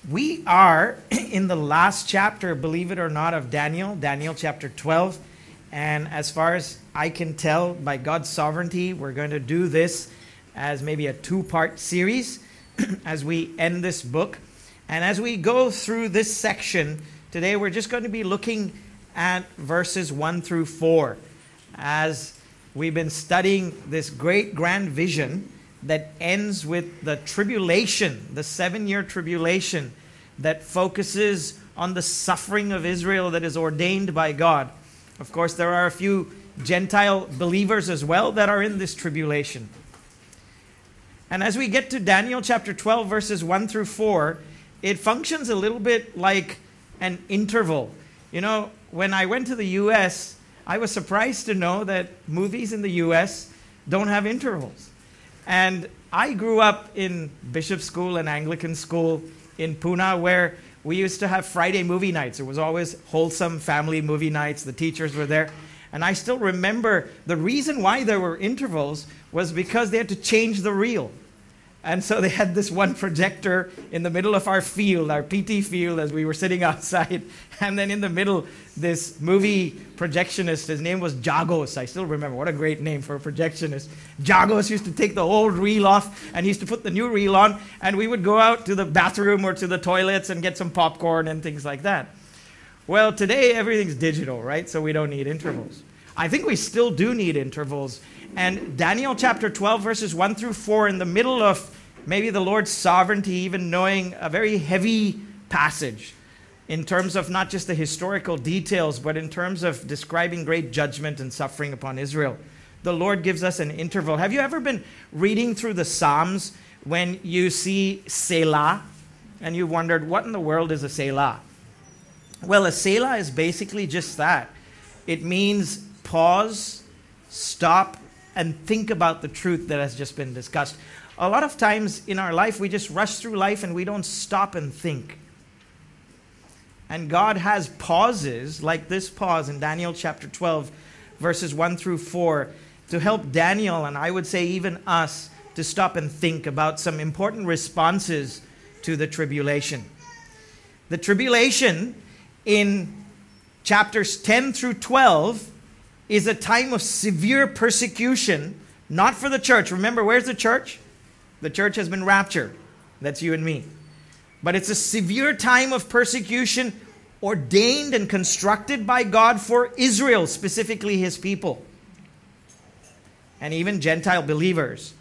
We are in the last chapter, believe it or not, of Daniel, Daniel chapter 12. And as far as I can tell, by God's sovereignty, we're going to do this as maybe a two-part series as we end this book. And as we go through this section, today we're just going to be looking at verses 1 through 4. As we've been studying this great grand vision that ends with the tribulation, the 7-year tribulation that focuses on the suffering of Israel that is ordained by God. Of course, there are a few Gentile believers as well that are in this tribulation. And as we get to Daniel chapter 12, verses 1 through 4, it functions a little bit like an interval. You know, when I went to the U.S., I was surprised to know that movies in the U.S. don't have intervals. And I grew up in Bishop School and Anglican School in Pune, where we used to have Friday movie nights. It was always wholesome family movie nights. The teachers were there. And I still remember the reason why there were intervals was because they had to change the reel. And so they had this one projector in the middle of our field, our PT field, as we were sitting outside. And then in the middle, this movie projectionist, his name was Jagos. I still remember. What a great name for a projectionist. Jagos used to take the old reel off and he used to put the new reel on. And we would go out to the bathroom or to the toilets and get some popcorn and things like that. Well, today everything's digital, right? So we don't need intervals. I think we still do need intervals. And Daniel chapter 12, verses 1 through 4, in the middle of maybe the Lord's sovereignty, even knowing a very heavy passage in terms of not just the historical details, but in terms of describing great judgment and suffering upon Israel. The Lord gives us an interval. Have you ever been reading through the Psalms when you see Selah, and you wondered, what in the world is a Selah? Well, a Selah is basically just that. It means pause, stop, and think about the truth that has just been discussed. A lot of times in our life, we just rush through life and we don't stop and think. And God has pauses, like this pause in Daniel chapter 12, verses 1 through 4, to help Daniel, and I would say even us, to stop and think about some important responses to the tribulation. The tribulation in chapters 10 through 12 is a time of severe persecution, not for the church. Remember, where's the church? The church has been raptured. That's you and me. But it's a severe time of persecution ordained and constructed by God for Israel, specifically His people, and even Gentile believers.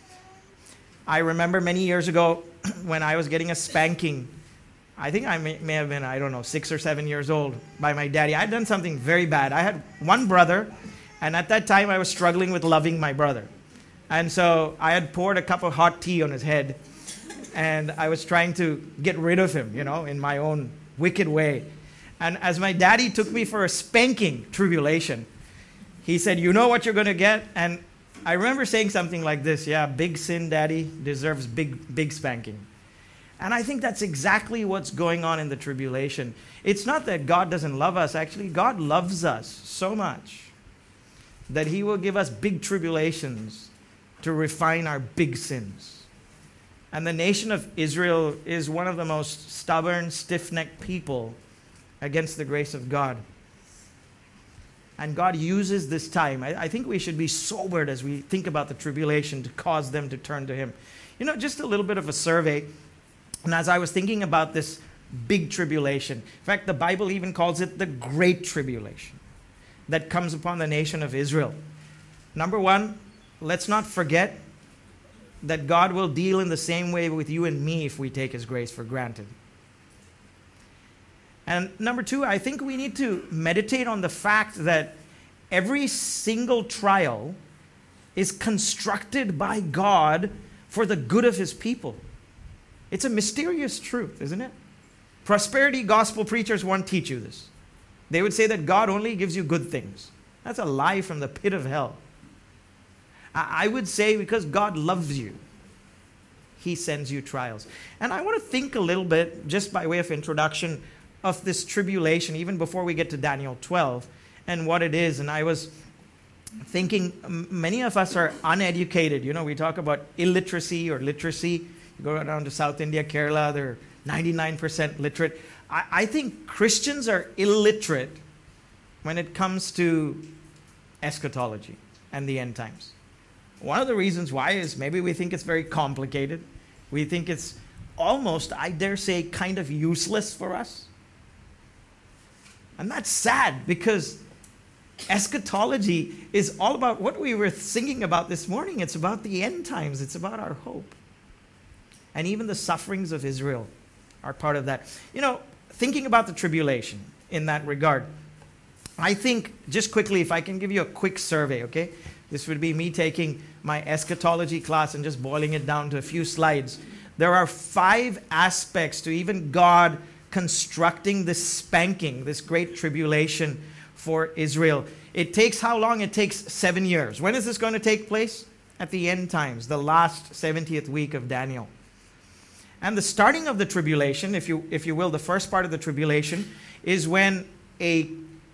I remember many years ago when I was getting a spanking. I think I may have been, 6 or 7 years old by my daddy. I had done something very bad. I had one brother, and at that time I was struggling with loving my brother. And so I had poured a cup of hot tea on his head, and I was trying to get rid of him, in my own wicked way. And as my daddy took me for a spanking tribulation, he said, "You know what you're going to get?" And I remember saying something like this, "Yeah, big sin, Daddy, deserves big spanking." And I think that's exactly what's going on in the tribulation. It's not that God doesn't love us. Actually, God loves us so much that He will give us big tribulations to refine our big sins. And the nation of Israel is one of the most stubborn, stiff-necked people against the grace of God. And God uses this time. I think we should be sobered as we think about the tribulation to cause them to turn to Him. Just a little bit of a survey. And as I was thinking about this big tribulation, in fact, the Bible even calls it the Great Tribulation that comes upon the nation of Israel. Number one, let's not forget that God will deal in the same way with you and me if we take His grace for granted. And number two, I think we need to meditate on the fact that every single trial is constructed by God for the good of His people. It's a mysterious truth, isn't it? Prosperity gospel preachers won't teach you this. They would say that God only gives you good things. That's a lie from the pit of hell. I would say because God loves you, He sends you trials. And I want to think a little bit, just by way of introduction, of this tribulation, even before we get to Daniel 12, and what it is. And I was thinking, many of us are uneducated. We talk about illiteracy or literacy. You go down to South India, Kerala, there are 99% literate. I think Christians are illiterate when it comes to eschatology and the end times. One of the reasons why is maybe we think it's very complicated. We think it's almost, I dare say, kind of useless for us. And that's sad, because eschatology is all about what we were singing about this morning. It's about the end times. It's about our hope. And even the sufferings of Israel are part of that. Thinking about the tribulation in that regard, I think, just quickly, if I can give you a quick survey, okay? This would be me taking my eschatology class and just boiling it down to a few slides. There are 5 aspects to even God constructing this spanking, this great tribulation for Israel. It takes how long? It takes 7 years. When is this going to take place? At the end times, the last 70th week of Daniel. And the starting of the tribulation, if you will, the first part of the tribulation, is when a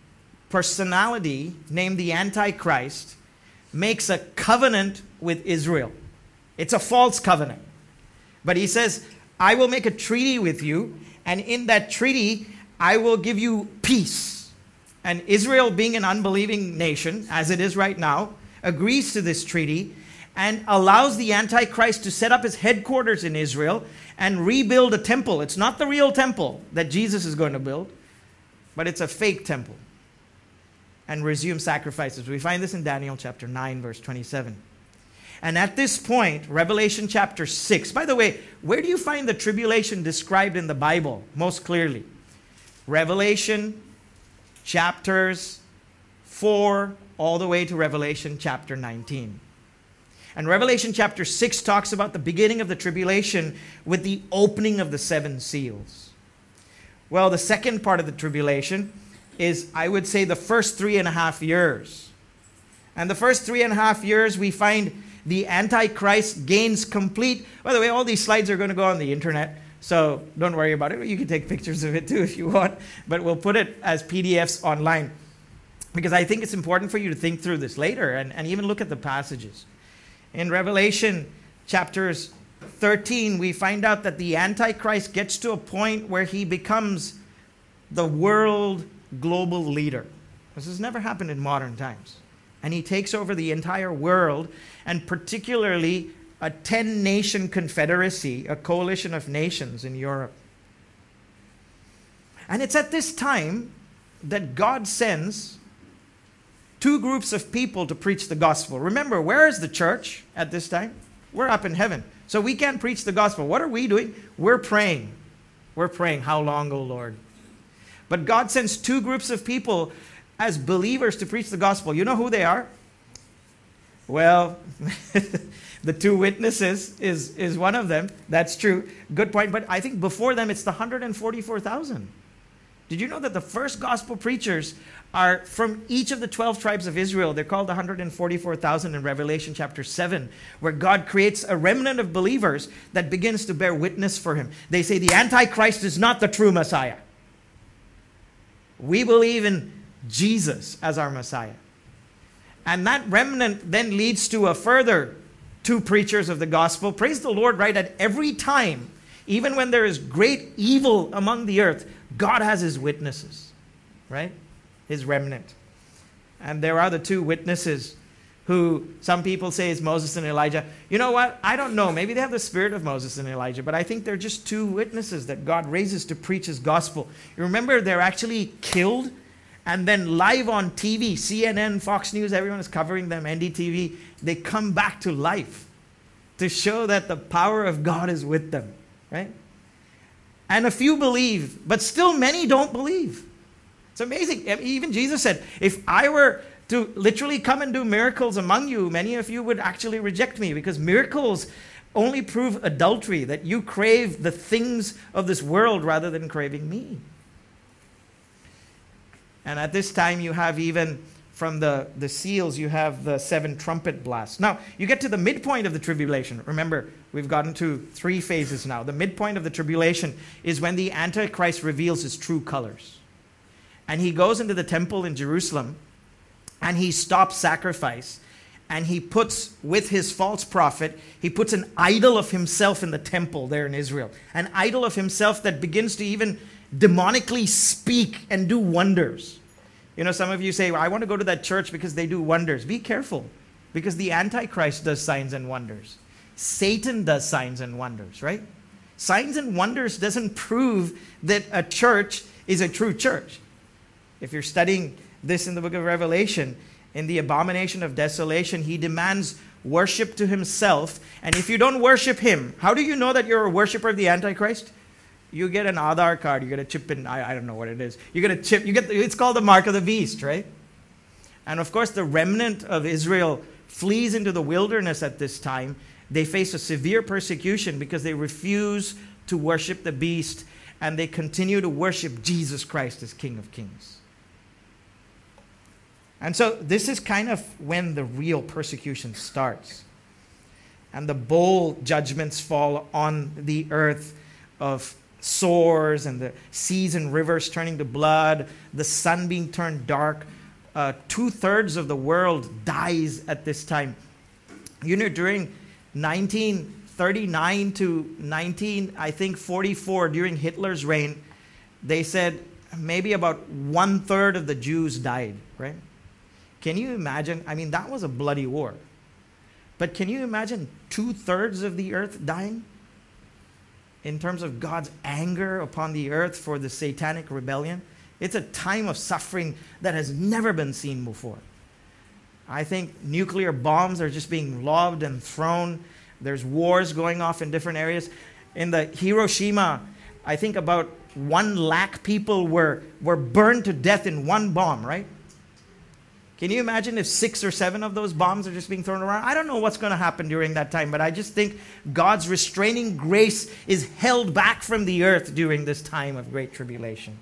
personality named the Antichrist makes a covenant with Israel. It's a false covenant. But he says, I will make a treaty with you, and in that treaty, I will give you peace. And Israel, being an unbelieving nation, as it is right now, agrees to this treaty and allows the Antichrist to set up his headquarters in Israel and rebuild a temple. It's not the real temple that Jesus is going to build, but it's a fake temple. And resume sacrifices. We find this in Daniel chapter 9, verse 27. And at this point, Revelation chapter 6. By the way, where do you find the tribulation described in the Bible most clearly? Revelation chapters 4 all the way to Revelation chapter 19. And Revelation chapter 6 talks about the beginning of the tribulation with the opening of the 7 seals. Well, the second part of the tribulation is, I would say, the first 3.5 years. And the first 3.5 years, we find the Antichrist gains complete. By the way, all these slides are going to go on the internet, so don't worry about it. You can take pictures of it too if you want, but we'll put it as PDFs online, because I think it's important for you to think through this later and even look at the passages. In Revelation chapters 13, we find out that the Antichrist gets to a point where he becomes the world global leader. This has never happened in modern times. And he takes over the entire world, and particularly a 10-nation confederacy, a coalition of nations in Europe. And it's at this time that God sends 2 groups of people to preach the gospel. Remember, where is the church at this time? We're up in heaven. So we can't preach the gospel. What are we doing? We're praying. We're praying, how long, O Lord? But God sends 2 groups of people as believers to preach the gospel. You know who they are? Well, the 2 witnesses is one of them. That's true. Good point. But I think before them, it's the 144,000. Did you know that the first gospel preachers are from each of the 12 tribes of Israel? They're called the 144,000 in Revelation chapter 7, where God creates a remnant of believers that begins to bear witness for him. They say the Antichrist is not the true Messiah. We believe in Jesus as our Messiah. And that remnant then leads to a further 2 preachers of the gospel. Praise the Lord, right? At every time, even when there is great evil among the earth, God has his witnesses, right? His remnant. And there are the 2 witnesses who some people say is Moses and Elijah. You know what? I don't know. Maybe they have the spirit of Moses and Elijah, but I think they're just 2 witnesses that God raises to preach his gospel. You remember, they're actually killed, and then live on TV, CNN, Fox News, everyone is covering them, NDTV. They come back to life to show that the power of God is with them, right? And a few believe, but still many don't believe. It's amazing. Even Jesus said, if I were to literally come and do miracles among you, many of you would actually reject me, because miracles only prove adultery, that you crave the things of this world rather than craving me. And at this time, you have even from the seals, you have the 7 trumpet blasts. Now, you get to the midpoint of the tribulation. Remember, we've gotten to 3 phases now. The midpoint of the tribulation is when the Antichrist reveals his true colors. And he goes into the temple in Jerusalem, and he stops sacrifice. and he puts, with his false prophet, he puts an idol of himself in the temple there in Israel. An idol of himself that begins to even demonically speak and do wonders. You know, some of you say, well, I want to go to that church because they do wonders. Be careful, because the Antichrist does signs and wonders. Satan does signs and wonders, right? Signs and wonders doesn't prove that a church is a true church. If you're studying this in the book of Revelation, in the abomination of desolation, he demands worship to himself. And if you don't worship him, how do you know that you're a worshiper of the Antichrist? You get an Aadhaar card, you get a chip in, I don't know what it is. You get a chip, it's called the mark of the beast, right? And of course, the remnant of Israel flees into the wilderness at this time. They face a severe persecution because they refuse to worship the beast, and they continue to worship Jesus Christ as King of Kings. And so this is kind of when the real persecution starts. And the bowl judgments fall on the earth of sores and the seas and rivers turning to blood, the sun being turned dark. 2/3 of the world dies at this time. You know, during 1939 to 44, during Hitler's reign, they said maybe about 1/3 of the Jews died, right? Can you imagine? I mean, that was a bloody war. But can you imagine 2/3 of the earth dying? In terms of God's anger upon the earth for the satanic rebellion. It's a time of suffering that has never been seen before. I think nuclear bombs are just being lobbed and thrown. There's wars going off in different areas. In the Hiroshima, I think about 1 lakh people were burned to death in one bomb, right? Can you imagine if 6 or 7 of those bombs are just being thrown around? I don't know what's going to happen during that time, but I just think God's restraining grace is held back from the earth during this time of great tribulation.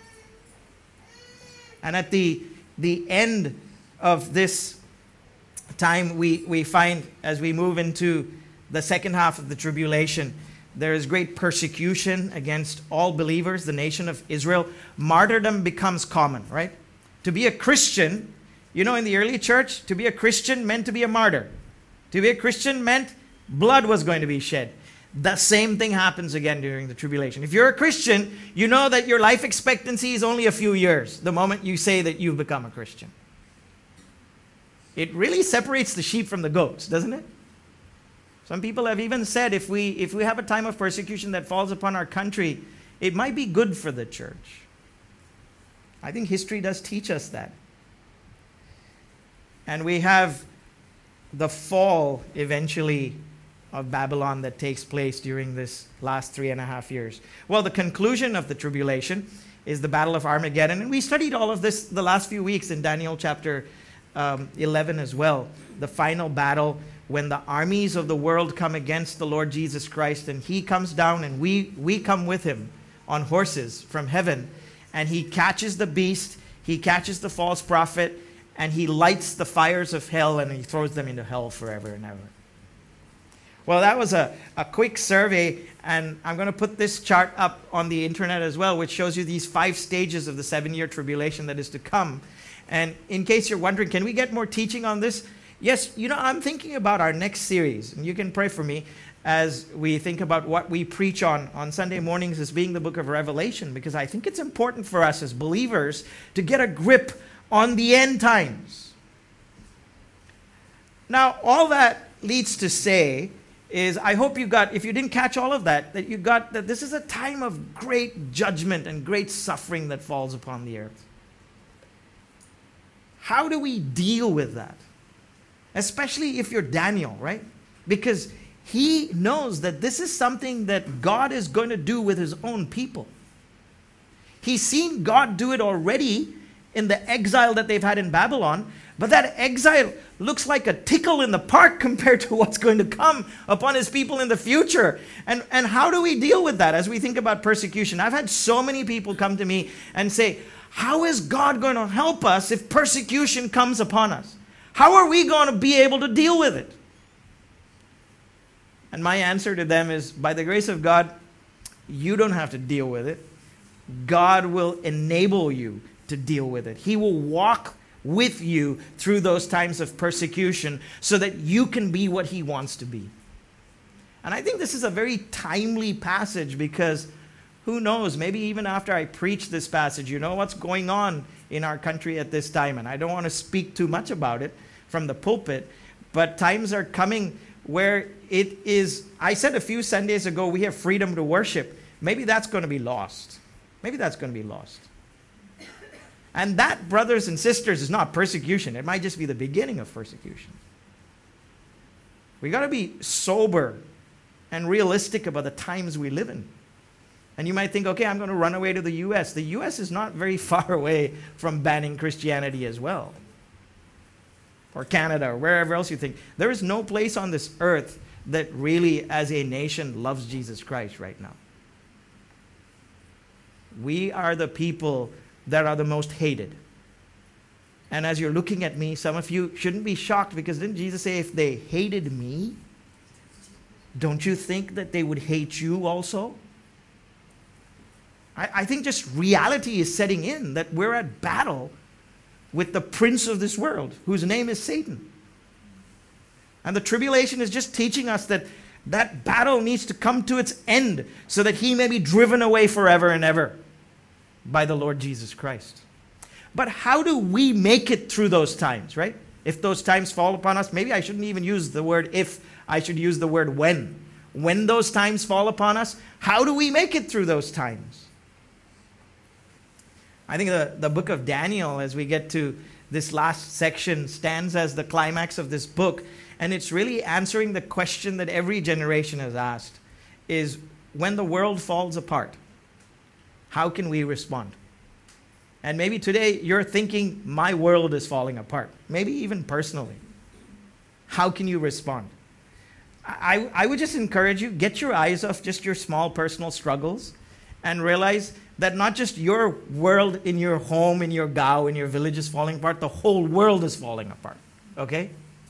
And at the end of this time, we find, as we move into the second half of the tribulation, there is great persecution against all believers, the nation of Israel. Martyrdom becomes common, right? To be a Christian, you know, in the early church, to be a Christian meant to be a martyr. To be a Christian meant blood was going to be shed. The same thing happens again during the tribulation. If you're a Christian, you know that your life expectancy is only a few years the moment you say that you've become a Christian. It really separates the sheep from the goats, doesn't it? Some people have even said if we have a time of persecution that falls upon our country, it might be good for the church. I think history does teach us that. And we have the fall eventually of Babylon that takes place during this last 3.5 years. Well, the conclusion of the tribulation is the Battle of Armageddon. And we studied all of this the last few weeks in Daniel chapter 11 as well. The final battle when the armies of the world come against the Lord Jesus Christ, and he comes down and we come with him on horses from heaven, and he catches the beast, he catches the false prophet, and he lights the fires of hell, and he throws them into hell forever and ever. Well, that was a quick survey, and I'm going to put this chart up on the internet as well, which shows you these 5 stages of the 7-year tribulation that is to come. And in case you're wondering, can we get more teaching on this? Yes, you know, I'm thinking about our next series, and you can pray for me as we think about what we preach on Sunday mornings as being the book of Revelation, because I think it's important for us as believers to get a grip on the end times. Now, all that leads to say is, I hope you got, if you didn't catch all of that, that you got that this is a time of great judgment and great suffering that falls upon the earth. How do we deal with that? Especially if you're Daniel, right? Because he knows that this is something that God is going to do with his own people. He's seen God do it already in the exile that they've had in Babylon, but that exile looks like a tickle in the park compared to what's going to come upon his people in the future. And how do we deal with that as we think about persecution? I've had so many people come to me and say, how is God going to help us if persecution comes upon us? How are we going to be able to deal with it? And my answer to them is, by the grace of God, you don't have to deal with it. God will enable you to deal with it. He will walk with you through those times of persecution so that you can be what he wants to be. And I think this is a very timely passage because who knows, maybe even after I preach this passage, you know what's going on in our country at this time. And I don't want to speak too much about it from the pulpit, but times are coming where it is, I said a few Sundays ago, we have freedom to worship. Maybe that's going to be lost. Maybe that's going to be lost. And that, brothers and sisters, is not persecution. It might just be the beginning of persecution. We got to be sober and realistic about the times we live in. And you might think, okay, I'm going to run away to the U.S. The U.S. is not very far away from banning Christianity as well. Or Canada, or wherever else you think. There is no place on this earth that really, as a nation, loves Jesus Christ right now. We are the people that are the most hated. And as you're looking at me, some of you shouldn't be shocked, because didn't Jesus say, if they hated me, don't you think that they would hate you also? I think just reality is setting in, that we're at battle with the prince of this world, whose name is Satan. And the tribulation is just teaching us that that battle needs to come to its end so that he may be driven away forever and ever by the Lord Jesus Christ. But how do we make it through those times, right? If those times fall upon us, maybe I shouldn't even use the word if, I should use the word when. When those times fall upon us, how do we make it through those times? I think the book of Daniel, as we get to this last section, stands as the climax of this book. And it's really answering the question that every generation has asked, is when the world falls apart, how can we respond? And maybe today you're thinking, my world is falling apart. Maybe even personally. How can you respond? I would just encourage you, get your eyes off just your small personal struggles and realize that not just your world in your home, in your gao, in your village is falling apart, the whole world is falling apart. Okay?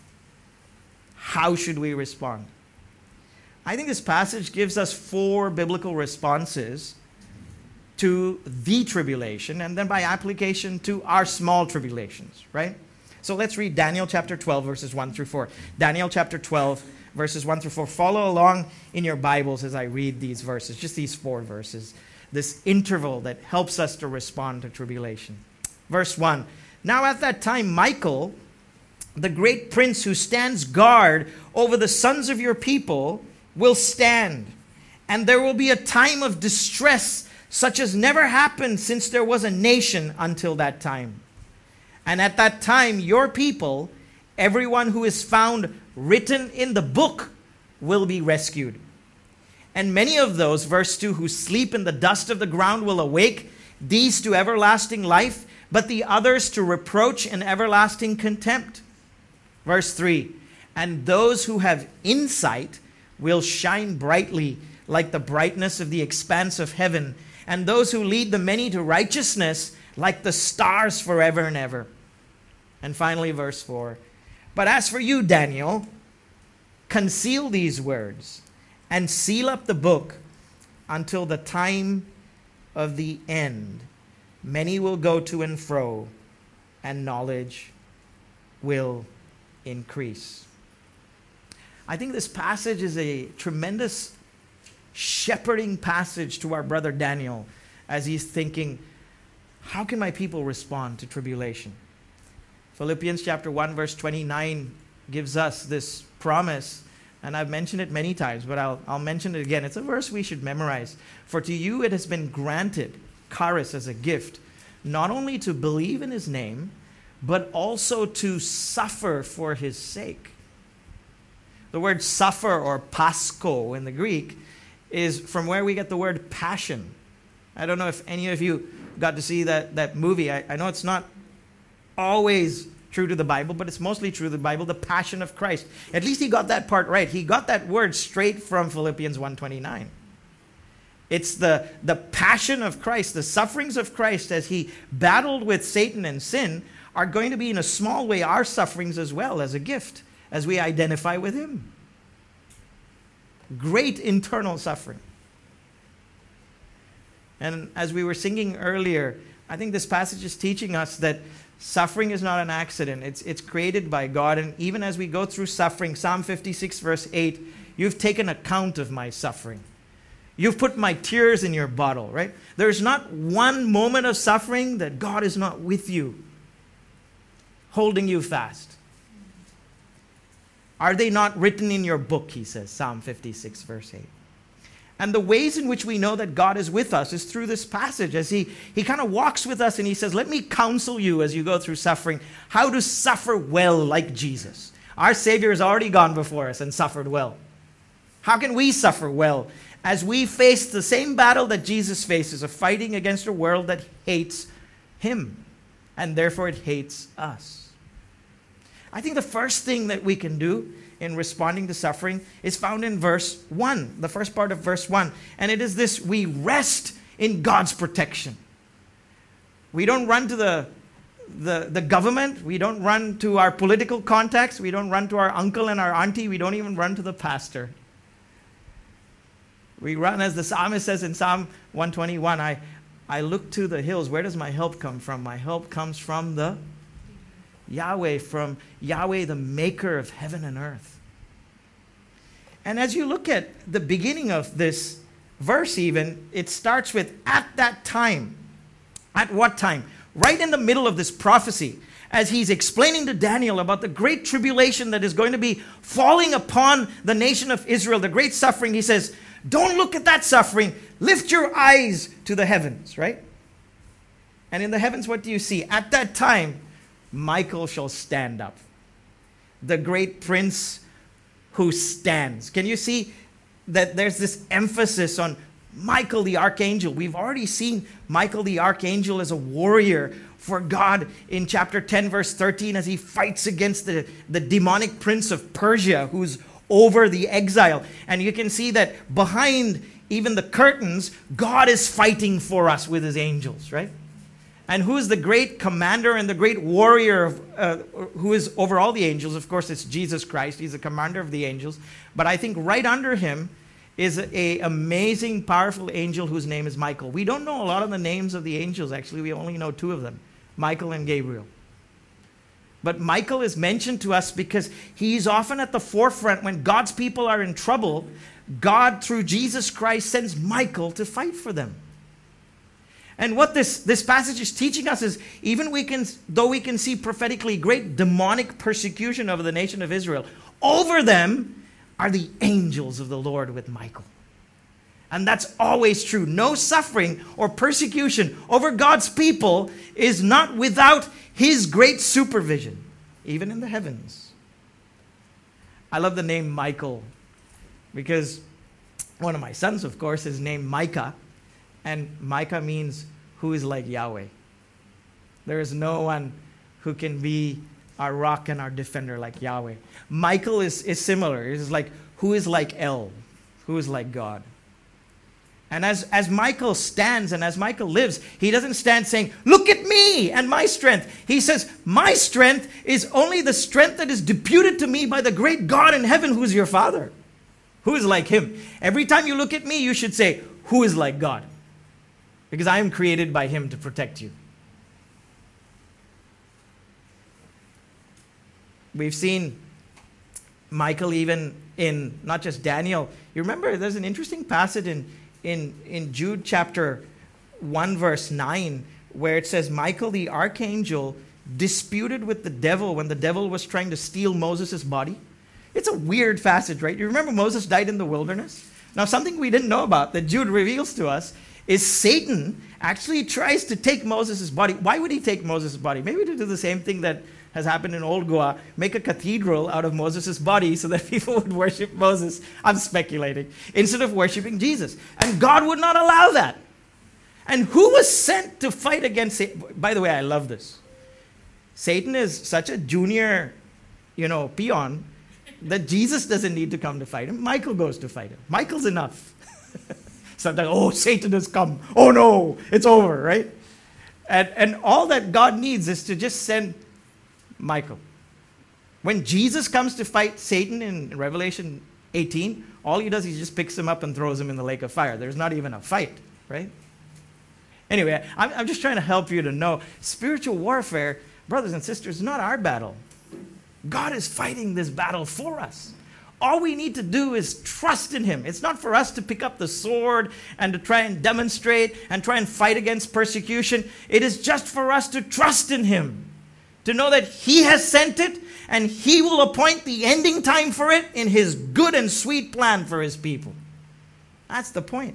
How should we respond? I think this passage gives us 4 biblical responses to the tribulation, and then by application to our small tribulations, right? So let's read Daniel chapter 12, verses 1 through 4. Daniel chapter 12, verses 1 through 4. Follow along in your Bibles as I read these verses, just these 4 verses. This interval that helps us to respond to tribulation. Verse 1. Now at that time, Michael, the great prince who stands guard over the sons of your people, will stand. And there will be a time of distress such as never happened since there was a nation until that time. And at that time, your people, everyone who is found written in the book, will be rescued. And many of those, verse 2, who sleep in the dust of the ground will awake, these to everlasting life, but the others to reproach and everlasting contempt. Verse 3, and those who have insight will shine brightly like the brightness of the expanse of heaven, and those who lead the many to righteousness like the stars forever and ever. And finally, verse 4, but as for you, Daniel, conceal these words and seal up the book until the time of the end. Many will go to and fro, and knowledge will increase. I think this passage is a tremendous shepherding passage to our brother Daniel as he's thinking, how can my people respond to tribulation? Philippians chapter 1 verse 29 gives us this promise, and I've mentioned it many times, but I'll mention it again. It's a verse we should memorize. For to you it has been granted, charis, as a gift, not only to believe in his name, but also to suffer for his sake. The word suffer, or pasko in the Greek, is from where we get the word passion. I don't know if any of you got to see that movie. I know it's not always true to the Bible, but it's mostly true to the Bible, the Passion of Christ. At least he got that part right. He got that word straight from Philippians 1:29. It's the passion of Christ, the sufferings of Christ as he battled with Satan and sin are going to be in a small way our sufferings as well, as a gift, as we identify with him. Great internal suffering. And as we were singing earlier, I think this passage is teaching us that Suffering is not an accident. It's created by God. And even as we go through suffering, Psalm 56 verse 8, you've taken account of my suffering. You've put my tears in your bottle, right? There's not one moment of suffering that God is not with you, holding you fast. Are they not written in your book, he says, Psalm 56 verse 8. And the ways in which we know that God is with us is through this passage, as he kind of walks with us and he says, let me counsel you as you go through suffering, how to suffer well like Jesus. Our Savior has already gone before us and suffered well. How can we suffer well as we face the same battle that Jesus faces, of fighting against a world that hates him, and therefore it hates us? I think the first thing that we can do in responding to suffering is found in verse 1, the first part of verse 1. And it is this: we rest in God's protection. We don't run to the government. We don't run to our political contacts. We don't run to our uncle and our auntie. We don't even run to the pastor. We run, as the psalmist says in Psalm 121, I look to the hills. Where does my help come from? My help comes from the Yahweh, from Yahweh, the maker of heaven and earth. And as you look at the beginning of this verse even, it starts with, at that time. At what time? Right in the middle of this prophecy, as he's explaining to Daniel about the great tribulation that is going to be falling upon the nation of Israel, the great suffering, he says, don't look at that suffering. Lift your eyes to the heavens, right? And in the heavens, what do you see? At that time, Michael shall stand up, the great prince who stands. Can you see that there's this emphasis on Michael the archangel? We've already seen Michael the archangel as a warrior for God in chapter 10 verse 13, as he fights against the demonic prince of Persia who's over the exile. And you can see that behind even the curtains, God is fighting for us with his angels, right? And who is the great commander and the great warrior who is over all the angels? Of course, it's Jesus Christ. He's the commander of the angels. But I think right under him is an amazing, powerful angel whose name is Michael. We don't know a lot of the names of the angels, actually. We only know two of them, Michael and Gabriel. But Michael is mentioned to us because he's often at the forefront when God's people are in trouble. God, through Jesus Christ, sends Michael to fight for them. And what this passage is teaching us is, even though we can see prophetically great demonic persecution over the nation of Israel, over them are the angels of the Lord with Michael. And that's always true. No suffering or persecution over God's people is not without his great supervision, even in the heavens. I love the name Michael because one of my sons, of course, is named Micah. And Micah means who is like Yahweh. There is no one who can be our rock and our defender like Yahweh. Michael is similar. It's like, who is like El? Who is like God? And as Michael stands and as Michael lives, he doesn't stand saying, look at me and my strength. He says, my strength is only the strength that is deputed to me by the great God in heaven who is your Father. Who is like him? Every time you look at me, you should say, who is like God? Because I am created by him to protect you. We've seen Michael even in not just Daniel. You remember there's an interesting passage in Jude chapter 1 verse 9 where it says Michael the archangel disputed with the devil when the devil was trying to steal Moses' body. It's a weird passage, right? You remember Moses died in the wilderness? Now something we didn't know about that Jude reveals to us is Satan actually tries to take Moses' body. Why would he take Moses' body? Maybe to do the same thing that has happened in Old Goa, make a cathedral out of Moses' body so that people would worship Moses. I'm speculating. Instead of worshiping Jesus. And God would not allow that. And who was sent to fight against Satan? By the way, I love this. Satan is such a junior, peon that Jesus doesn't need to come to fight him. Michael goes to fight him. Michael's enough. Sometimes, Satan has come. Oh no, it's over, right? And all that God needs is to just send Michael. When Jesus comes to fight Satan in Revelation 18, all he does is he just picks him up and throws him in the lake of fire. There's not even a fight, right? Anyway, I'm just trying to help you to know spiritual warfare. Brothers and sisters, not our battle. God is fighting this battle for us. All we need to do is trust in him. It's not for us to pick up the sword and to try and demonstrate and try and fight against persecution. It is just for us to trust in him, to know that he has sent it and he will appoint the ending time for it in his good and sweet plan for his people. That's the point.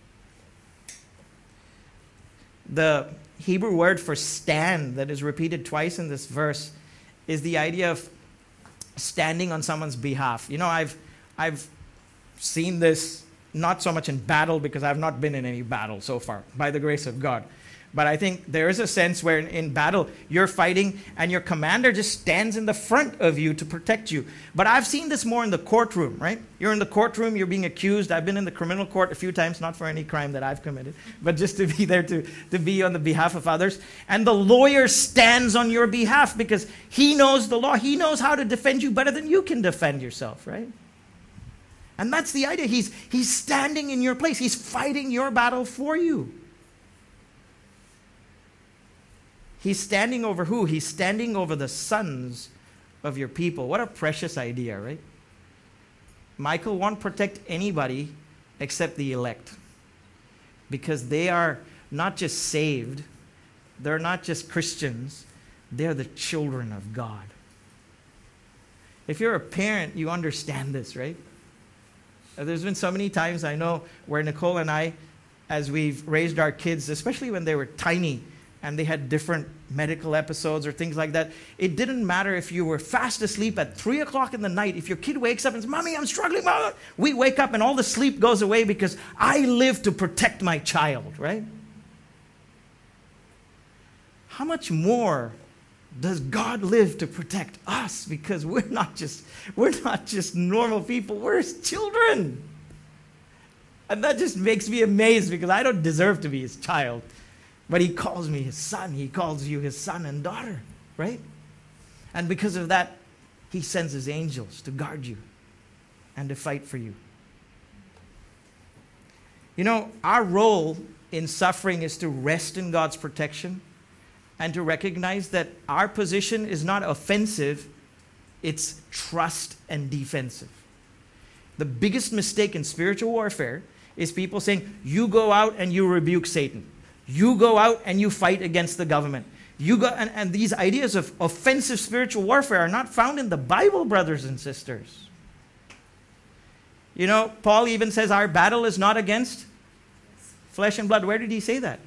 The Hebrew word for stand that is repeated twice in this verse is the idea of standing on someone's behalf. You know, I've seen this not so much in battle, because I've not been in any battle so far, by the grace of God. But I think there is a sense where in battle, you're fighting and your commander just stands in the front of you to protect you. But I've seen this more in the courtroom, right? You're in the courtroom, you're being accused. I've been in the criminal court a few times, not for any crime that I've committed, but just to be there to be on the behalf of others. And the lawyer stands on your behalf because he knows the law. He knows how to defend you better than you can defend yourself, right? And that's the idea. He's standing in your place. He's fighting your battle for you. He's standing over who? He's standing over the sons of your people. What a precious idea, right? Michael won't protect anybody except the elect, because they are not just saved, they're not just Christians, they're the children of God. If you're a parent, you understand this, right? There's been so many times I know where Nicole and I, as we've raised our kids, especially when they were tiny, and they had different medical episodes or things like that. It didn't matter if you were fast asleep at 3 o'clock in the night. If your kid wakes up and says, "Mommy, I'm struggling," Mama, we wake up and all the sleep goes away because I live to protect my child, right? How much more does God live to protect us? Because we're not just normal people. We're his children. And that just makes me amazed, because I don't deserve to be his child. But he calls me his son. He calls you his son and daughter, right? And because of that, he sends his angels to guard you and to fight for you. You know, our role in suffering is to rest in God's protection and to recognize that our position is not offensive, it's trust and defensive. The biggest mistake in spiritual warfare is people saying, you go out and you rebuke Satan. You go out and you fight against the government. You go, and these ideas of offensive spiritual warfare are not found in the Bible, brothers and sisters. You know, Paul even says our battle is not against flesh and blood. Where did he say that?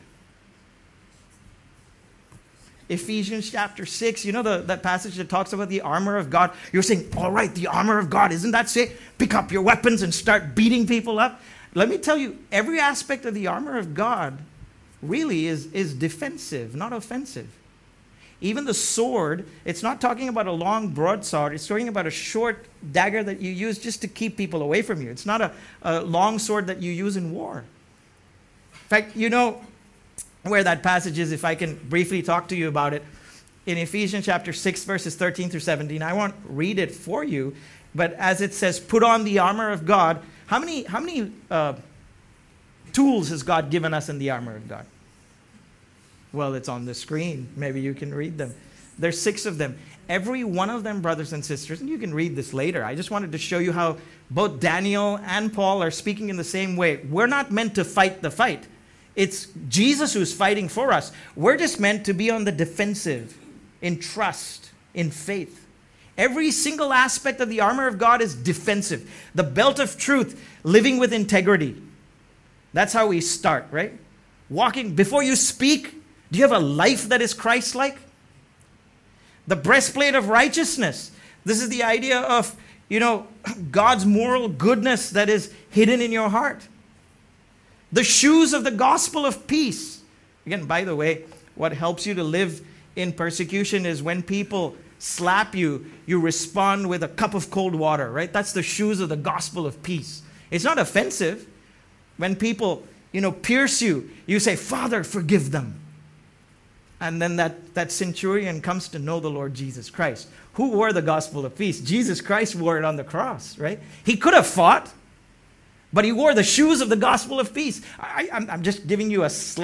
Ephesians chapter 6, you know that passage that talks about the armor of God. You're saying, all right, the armor of God, isn't that say, pick up your weapons and start beating people up? Let me tell you, every aspect of the armor of God really is defensive, not offensive. Even the sword, it's not talking about a long broadsword. It's talking about a short dagger that you use just to keep people away from you. It's not a long sword that you use in war. In fact, you know where that passage is, if I can briefly talk to you about it. In Ephesians chapter 6, verses 13 through 17. I won't read it for you, but as it says, put on the armor of God. How many tools has God given us in the armor of God? Well, it's on the screen. Maybe you can read them. There's 6 of them. Every one of them, brothers and sisters, and you can read this later. I just wanted to show you how both Daniel and Paul are speaking in the same way. We're not meant to fight the fight. It's Jesus who's fighting for us. We're just meant to be on the defensive, in trust, in faith. Every single aspect of the armor of God is defensive. The belt of truth, living with integrity. That's how we start, right? Walking, before you speak, do you have a life that is Christ-like? The breastplate of righteousness. This is the idea of, God's moral goodness that is hidden in your heart. The shoes of the gospel of peace. Again, by the way, what helps you to live in persecution is when people slap you, you respond with a cup of cold water, right? That's the shoes of the gospel of peace. It's not offensive. When people, pierce you, you say, Father, forgive them. And then that centurion comes to know the Lord Jesus Christ. Who wore the gospel of peace? Jesus Christ wore it on the cross, right? He could have fought, but he wore the shoes of the gospel of peace. I'm just giving you a slight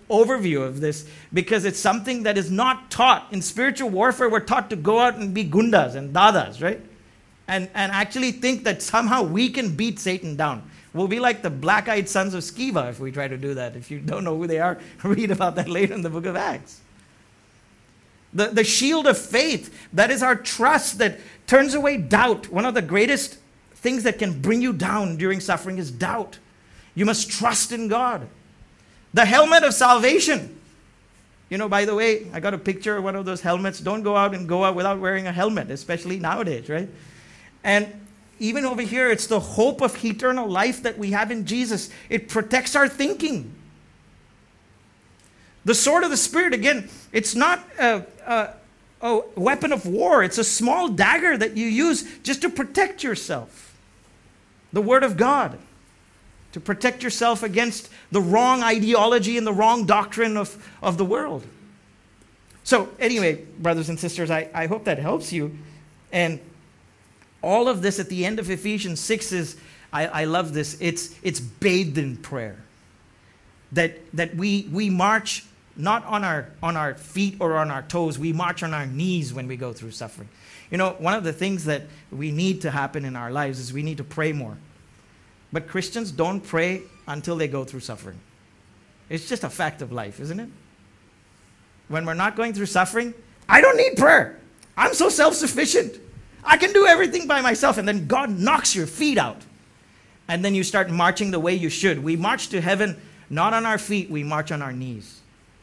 overview of this because it's something that is not taught. In spiritual warfare, we're taught to go out and be gundas and dadas, right? And actually think that somehow we can beat Satan down. We'll be like the black-eyed sons of Sceva if we try to do that. If you don't know who they are, read about that later in the book of Acts. The shield of faith, that is our trust that turns away doubt. One of the greatest things that can bring you down during suffering is doubt. You must trust in God. The helmet of salvation. You know, by the way, I got a picture of one of those helmets. Don't go out without wearing a helmet, especially nowadays, right? And even over here, it's the hope of eternal life that we have in Jesus. It protects our thinking. The sword of the Spirit, again, it's not a weapon of war. It's a small dagger that you use just to protect yourself. The Word of God. To protect yourself against the wrong ideology and the wrong doctrine of the world. So anyway, brothers and sisters, I hope that helps you. And all of this at the end of Ephesians 6 is, I love this, it's bathed in prayer. That we march not on our feet or on our toes, we march on our knees when we go through suffering. You know, one of the things that we need to happen in our lives is we need to pray more. But Christians don't pray until they go through suffering. It's just a fact of life, isn't it? When we're not going through suffering, I don't need prayer. I'm so self-sufficient. I can do everything by myself. And then God knocks your feet out. And then you start marching the way you should. We march to heaven not on our feet, we march on our knees.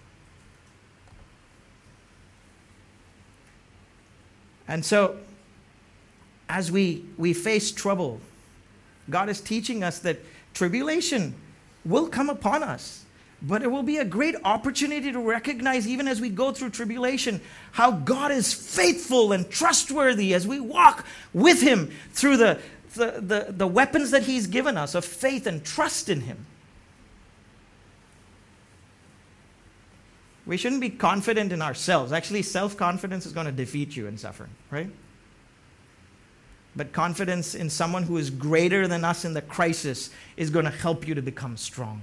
And so, as we face trouble, God is teaching us that tribulation will come upon us. But it will be a great opportunity to recognize, even as we go through tribulation, how God is faithful and trustworthy as we walk with Him through the weapons that He's given us of faith and trust in Him. We shouldn't be confident in ourselves. Actually, self-confidence is going to defeat you in suffering, right? But confidence in someone who is greater than us in the crisis is going to help you to become strong.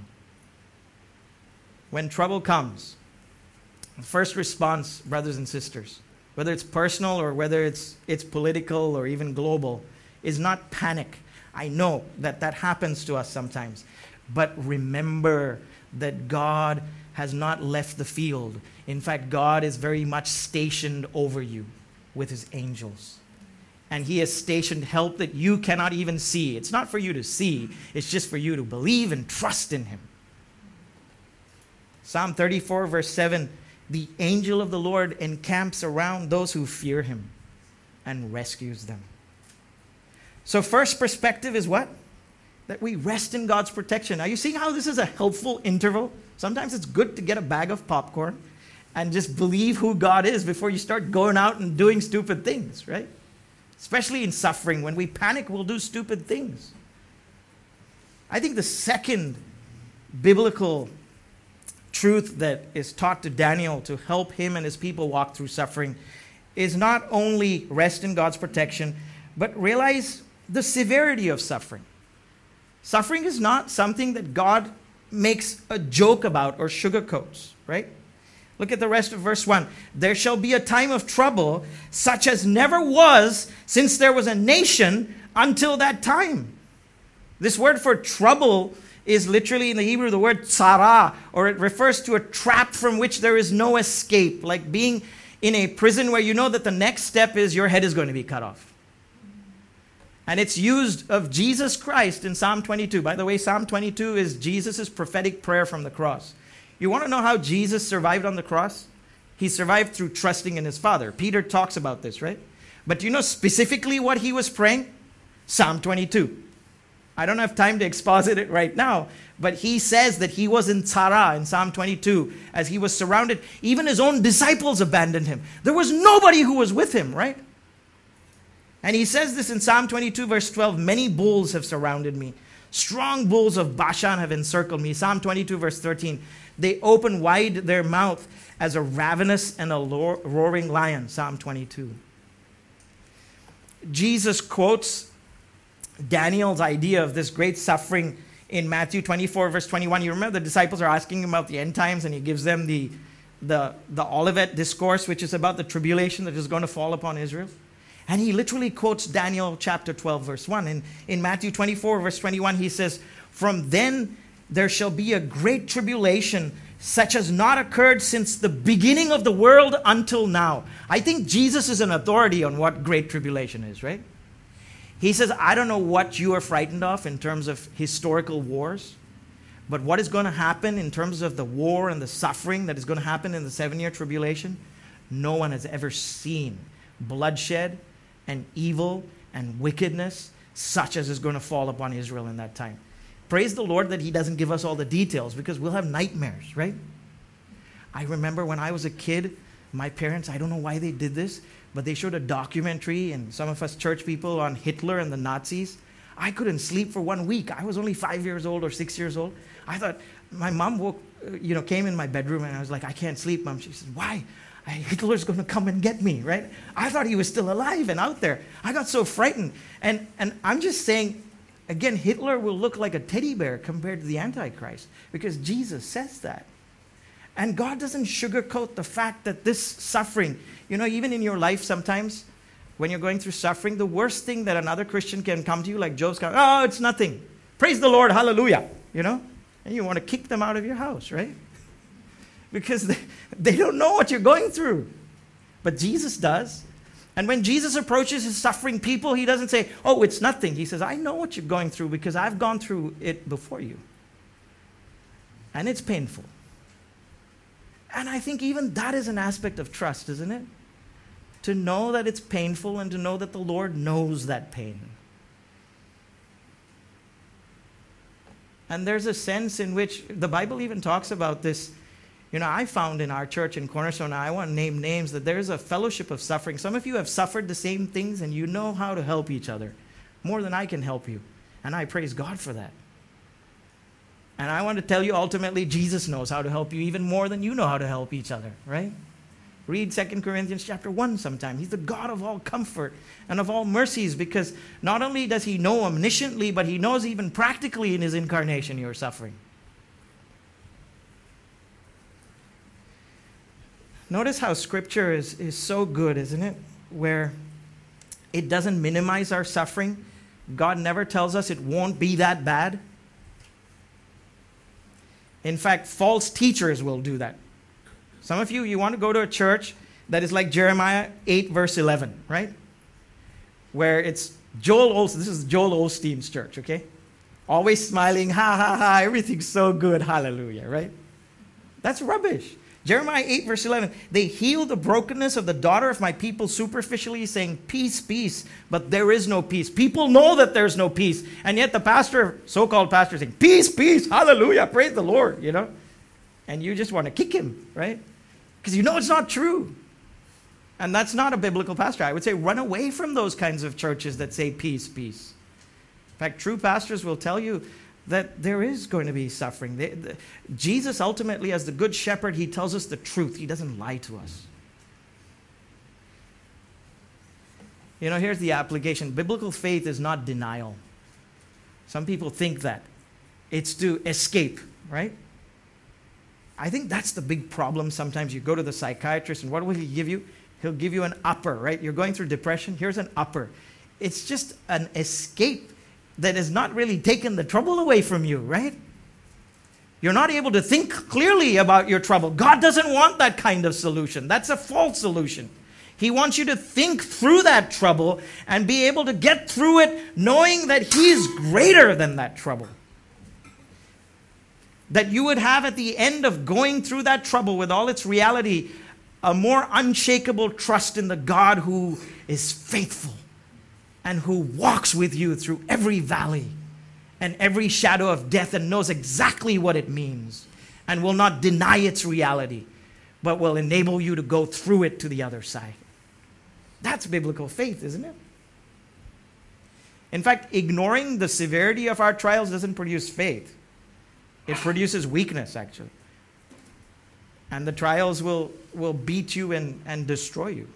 When trouble comes, the first response, brothers and sisters, whether it's personal or whether it's political or even global, is not panic. I know that happens to us sometimes. But remember that God has not left the field. In fact, God is very much stationed over you with His angels. And He has stationed help that you cannot even see. It's not for you to see. It's just for you to believe and trust in Him. Psalm 34 verse 7, the angel of the Lord encamps around those who fear Him and rescues them. So first perspective is what? That we rest in God's protection. Are you seeing how this is a helpful interval? Sometimes it's good to get a bag of popcorn and just believe who God is before you start going out and doing stupid things, right? Especially in suffering. When we panic, we'll do stupid things. I think the second biblical truth that is taught to Daniel to help him and his people walk through suffering is not only rest in God's protection, but realize the severity of suffering. Suffering is not something that God makes a joke about or sugarcoats, right? Look at the rest of verse 1. There shall be a time of trouble such as never was since there was a nation until that time. This word for trouble is literally in the Hebrew the word tsara, or it refers to a trap from which there is no escape, like being in a prison where you know that the next step is your head is going to be cut off. And it's used of Jesus Christ in Psalm 22. By the way, Psalm 22 is Jesus' prophetic prayer from the cross. You want to know how Jesus survived on the cross? He survived through trusting in His Father. Peter talks about this, right? But do you know specifically what he was praying? Psalm 22. I don't have time to exposit it right now, but he says that he was in Tzara in Psalm 22 as he was surrounded. Even his own disciples abandoned him. There was nobody who was with him, right? And he says this in Psalm 22 verse 12, many bulls have surrounded me. Strong bulls of Bashan have encircled me. Psalm 22 verse 13, they open wide their mouth as a ravenous and a roaring lion. Psalm 22. Jesus quotes Daniel's idea of this great suffering in Matthew 24, verse 21. You remember the disciples are asking him about the end times, and he gives them the Olivet Discourse, which is about the tribulation that is going to fall upon Israel. And he literally quotes Daniel chapter 12, verse 1. And in Matthew 24, verse 21, he says, "From then there shall be a great tribulation, such as not occurred since the beginning of the world until now." I think Jesus is an authority on what great tribulation is, right? He says, I don't know what you are frightened of in terms of historical wars, but what is going to happen in terms of the war and the suffering that is going to happen in the 7-year tribulation, no one has ever seen. Bloodshed and evil and wickedness, such as is going to fall upon Israel in that time. Praise the Lord that he doesn't give us all the details, because we'll have nightmares, right? I remember when I was a kid, my parents, I don't know why they did this, but they showed a documentary, and some of us church people, on Hitler and the Nazis. I couldn't sleep for 1 week. I was only 5 years old or 6 years old. I thought, my mom came in my bedroom, and I was like, I can't sleep, Mom. She said, why? Hitler's going to come and get me, right? I thought he was still alive and out there. I got so frightened. And I'm just saying, again, Hitler will look like a teddy bear compared to the Antichrist, because Jesus says that. And God doesn't sugarcoat the fact that this suffering, even in your life sometimes, when you're going through suffering, the worst thing that another Christian can come to you, like Job's coming, oh, it's nothing. Praise the Lord, hallelujah, And you want to kick them out of your house, right? Because they don't know what you're going through. But Jesus does. And when Jesus approaches his suffering people, he doesn't say, oh, it's nothing. He says, I know what you're going through because I've gone through it before you. And it's painful. And I think even that is an aspect of trust, isn't it? To know that it's painful and to know that the Lord knows that pain. And there's a sense in which the Bible even talks about this. I found in our church in Cornerstone, I won't name names, that there's a fellowship of suffering. Some of you have suffered the same things, and you know how to help each other more than I can help you. And I praise God for that. And I want to tell you, ultimately, Jesus knows how to help you even more than you know how to help each other, right? Read 2 Corinthians chapter 1 sometime. He's the God of all comfort and of all mercies, because not only does he know omnisciently, but he knows even practically in his incarnation you're suffering. Notice how Scripture is so good, isn't it? Where it doesn't minimize our suffering. God never tells us it won't be that bad. In fact, false teachers will do that. Some of you want to go to a church that is like Jeremiah 8, verse 11, right? Where it's Joel Osteen. This is Joel Osteen's church, okay? Always smiling, ha, ha, ha, everything's so good, hallelujah, right? That's rubbish. Jeremiah 8, verse 11, they heal the brokenness of the daughter of my people superficially, saying, peace, peace, but there is no peace. People know that there's no peace, and yet the pastor, so-called pastor, is saying, peace, peace, hallelujah, praise the Lord, And you just want to kick him, right? Because it's not true. And that's not a biblical pastor. I would say run away from those kinds of churches that say peace, peace. In fact, true pastors will tell you that there is going to be suffering. Jesus ultimately, as the good shepherd, he tells us the truth. He doesn't lie to us. Here's the application. Biblical faith is not denial. Some people think that. It's to escape, right? I think that's the big problem. Sometimes you go to the psychiatrist, and what will he give you? He'll give you an upper, right? You're going through depression. Here's an upper. It's just an escape that has not really taken the trouble away from you, right? You're not able to think clearly about your trouble. God doesn't want that kind of solution. That's a false solution. He wants you to think through that trouble and be able to get through it knowing that He's greater than that trouble. That you would have at the end of going through that trouble with all its reality, a more unshakable trust in the God who is faithful and who walks with you through every valley and every shadow of death and knows exactly what it means and will not deny its reality, but will enable you to go through it to the other side. That's biblical faith, isn't it? In fact, ignoring the severity of our trials doesn't produce faith. It produces weakness, actually. And the trials will beat you and destroy you.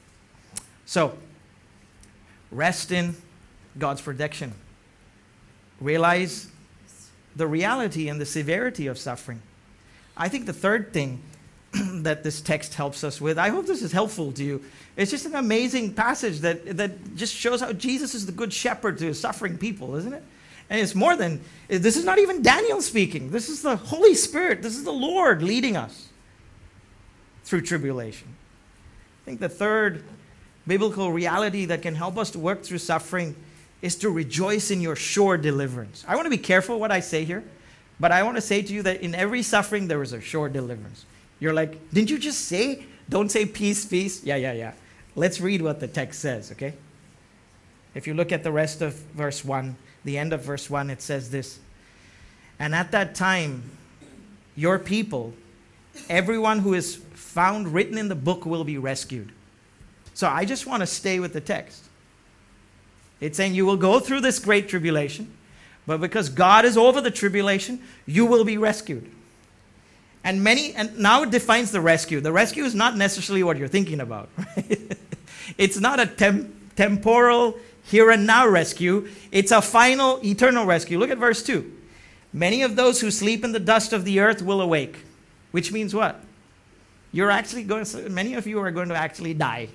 So, rest in God's protection. realize the reality and the severity of suffering. I think the third thing that this text helps us with, I hope this is helpful to you, it's just an amazing passage that just shows how Jesus is the good shepherd to suffering people, isn't it? And it's more than, this is not even Daniel speaking. This is the Holy Spirit. This is the Lord leading us through tribulation. I think the third biblical reality that can help us to work through suffering is to rejoice in your sure deliverance. I want to be careful what I say here, but I want to say to you that in every suffering there is a sure deliverance. You're like, didn't you just say, don't say peace, peace? Yeah. Let's read what the text says, okay? If you look at the rest of verse 1, the end of verse 1, it says this. And at that time, your people, everyone who is found written in the book will be rescued. So I just want to stay with the text. It's saying you will go through this great tribulation, but because God is over the tribulation, you will be rescued. And now it defines the rescue. The rescue is not necessarily what you're thinking about. Right? It's not a temporal, here and now rescue. It's a final, eternal rescue. Look at verse 2. Many of those who sleep in the dust of the earth will awake. Which means what? Many of you are going to actually die.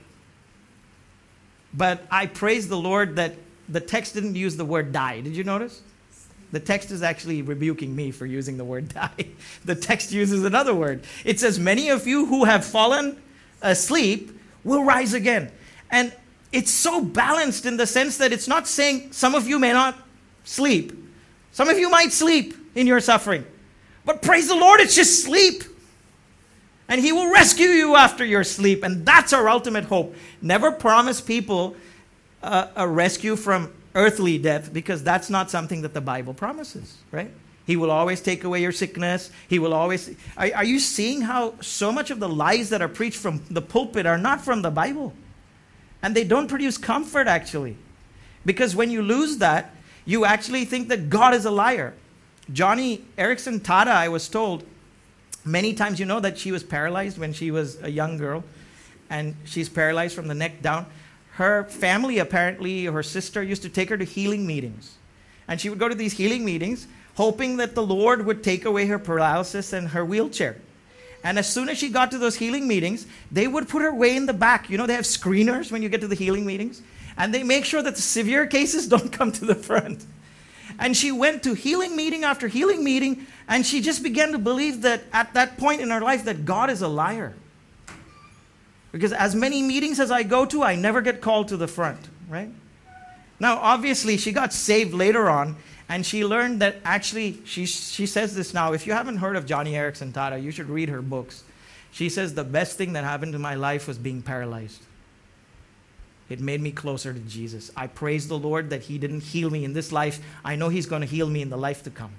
But I praise the Lord that the text didn't use the word die. Did you notice? The text is actually rebuking me for using the word die. The text uses another word. It says, many of you who have fallen asleep will rise again. And it's so balanced in the sense that it's not saying some of you may not sleep. Some of you might sleep in your suffering. But praise the Lord, it's just sleep. And He will rescue you after your sleep. And that's our ultimate hope. Never promise people a rescue from earthly death, because that's not something that the Bible promises, right? He will always take away your sickness. He will always... Are you seeing how so much of the lies that are preached from the pulpit are not from the Bible? And they don't produce comfort, actually. Because when you lose that, you actually think that God is a liar. Joni Eareckson Tada, I was told, many times, you know that she was paralyzed when she was a young girl, and she's paralyzed from the neck down. Her family, apparently, her sister used to take her to healing meetings. And she would go to these healing meetings, hoping that the Lord would take away her paralysis and her wheelchair. And as soon as she got to those healing meetings, they would put her way in the back. You know, they have screeners when you get to the healing meetings. And they make sure that the severe cases don't come to the front. And she went to healing meeting after healing meeting, and she just began to believe that at that point in her life that God is a liar. Because as many meetings as I go to, I never get called to the front, right? Now, obviously, she got saved later on, and she learned that actually, she says this now. If you haven't heard of Joni Eareckson Tada, you should read her books. She says, the best thing that happened to my life was being paralyzed. It made me closer to Jesus. I praise the Lord that He didn't heal me in this life. I know He's going to heal me in the life to come.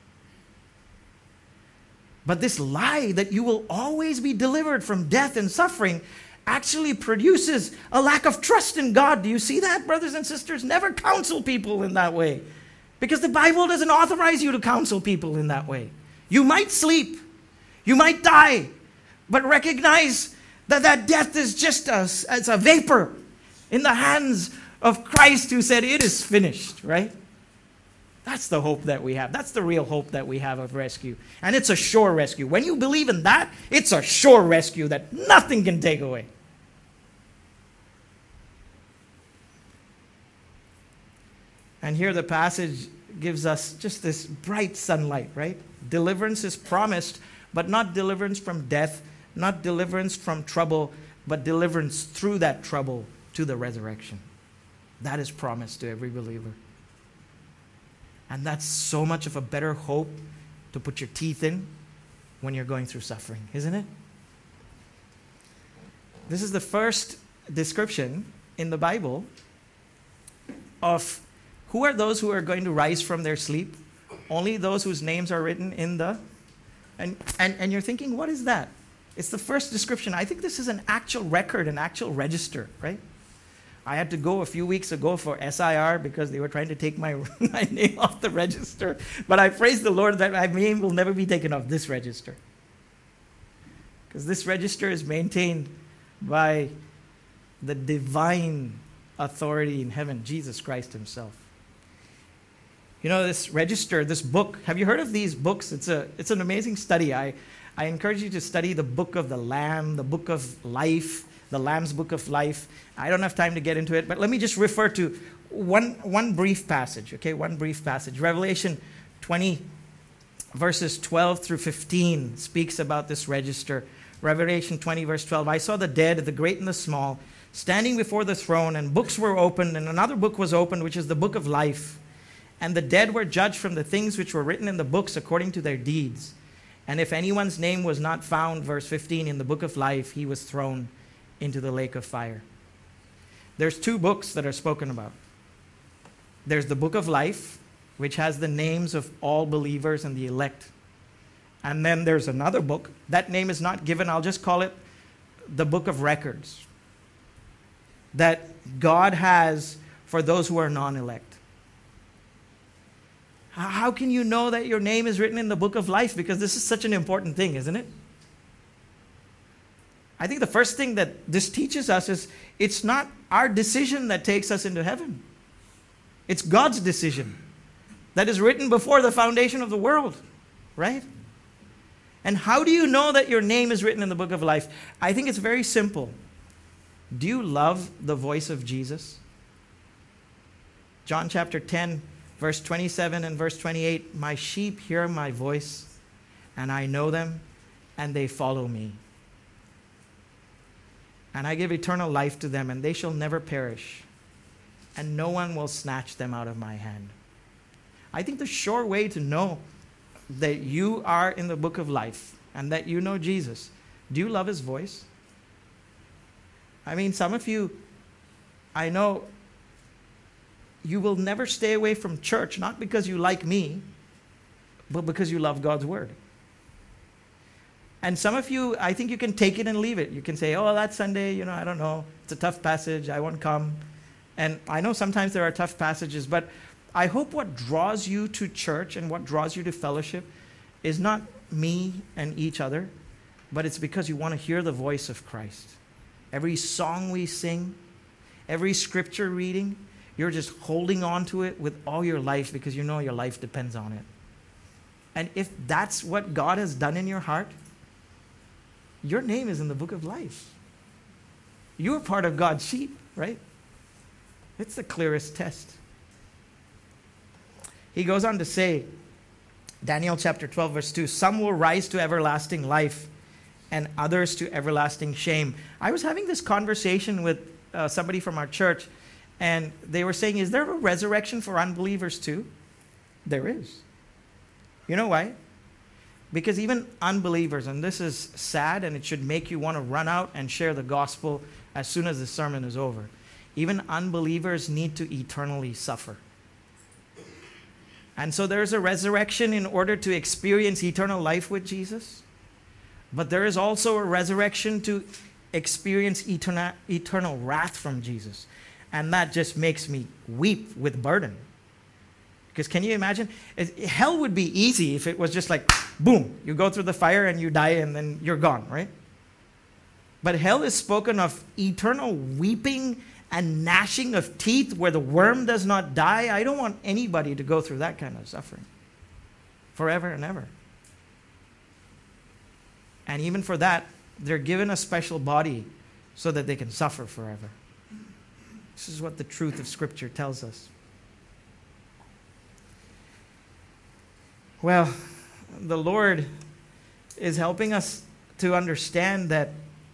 But this lie that you will always be delivered from death and suffering actually produces a lack of trust in God. Do you see that, brothers and sisters? Never counsel people in that way, because the Bible doesn't authorize you to counsel people in that way. You might sleep, you might die, but recognize that death is just as a vapor in the hands of Christ, who said, it is finished, right? That's the hope that we have. That's the real hope that we have of rescue. And it's a sure rescue. When you believe in that, it's a sure rescue that nothing can take away. And here the passage gives us just this bright sunlight, right? Deliverance is promised, but not deliverance from death, not deliverance from trouble, but deliverance through that trouble to the resurrection. That is promised to every believer. And that's so much of a better hope to put your teeth in when you're going through suffering, isn't it? This is the first description in the Bible of who are those who are going to rise from their sleep. Only those whose names are written in the... And you're thinking, what is that? It's the first description. I think this is an actual record, an actual register, right? I had to go a few weeks ago for SIR because they were trying to take my name off the register. But I praise the Lord that my name will never be taken off this register. Because this register is maintained by the divine authority in heaven, Jesus Christ Himself. You know, this register, this book, have you heard of these books? It's an amazing study. I encourage you to study the book of the Lamb, the book of life, the Lamb's book of life. I don't have time to get into it, but let me just refer to one brief passage, okay? One brief passage. Revelation 20, verses 12 through 15 speaks about this register. Revelation 20, verse 12. I saw the dead, the great and the small, standing before the throne, and books were opened, and another book was opened, which is the book of life. And the dead were judged from the things which were written in the books according to their deeds. And if anyone's name was not found, verse 15, in the book of life, he was thrown into the lake of fire. There's two books that are spoken about. There's the book of life, which has the names of all believers and the elect. And then there's another book. That name is not given. I'll just call it the book of records, that God has for those who are non-elect. How can you know that your name is written in the book of life? Because this is such an important thing, isn't it? I think the first thing that this teaches us is it's not our decision that takes us into heaven. It's God's decision that is written before the foundation of the world, right? And how do you know that your name is written in the book of life? I think it's very simple. Do you love the voice of Jesus? John chapter 10, verse 27 and verse 28, my sheep hear my voice, and I know them, and they follow me. And I give eternal life to them, and they shall never perish, and no one will snatch them out of my hand. I think the sure way to know that you are in the book of life and that you know Jesus, do you love his voice? I mean, some of you, I know you will never stay away from church, not because you like me, but because you love God's word. And some of you, I think you can take it and leave it. You can say, oh, that Sunday, I don't know. It's a tough passage. I won't come. And I know sometimes there are tough passages, but I hope what draws you to church and what draws you to fellowship is not me and each other, but it's because you want to hear the voice of Christ. Every song we sing, every scripture reading, you're just holding on to it with all your life because you know your life depends on it. And if that's what God has done in your heart, your name is in the book of life. You're part of God's sheep, right? It's the clearest test. He goes on to say, Daniel chapter 12, verse 2, some will rise to everlasting life and others to everlasting shame. I was having this conversation with somebody from our church, and they were saying, is there a resurrection for unbelievers too? There is. You know why? Because even unbelievers, and this is sad and it should make you want to run out and share the gospel as soon as the sermon is over. Even unbelievers need to eternally suffer. And so there's a resurrection in order to experience eternal life with Jesus. But there is also a resurrection to experience eternal wrath from Jesus. And that just makes me weep with burden. Because can you imagine? Hell would be easy if it was just like, boom, you go through the fire and you die and then you're gone, right? But hell is spoken of eternal weeping and gnashing of teeth where the worm does not die. I don't want anybody to go through that kind of suffering forever and ever. And even for that, they're given a special body so that they can suffer forever. This is what the truth of Scripture tells us. Well, the Lord is helping us to understand that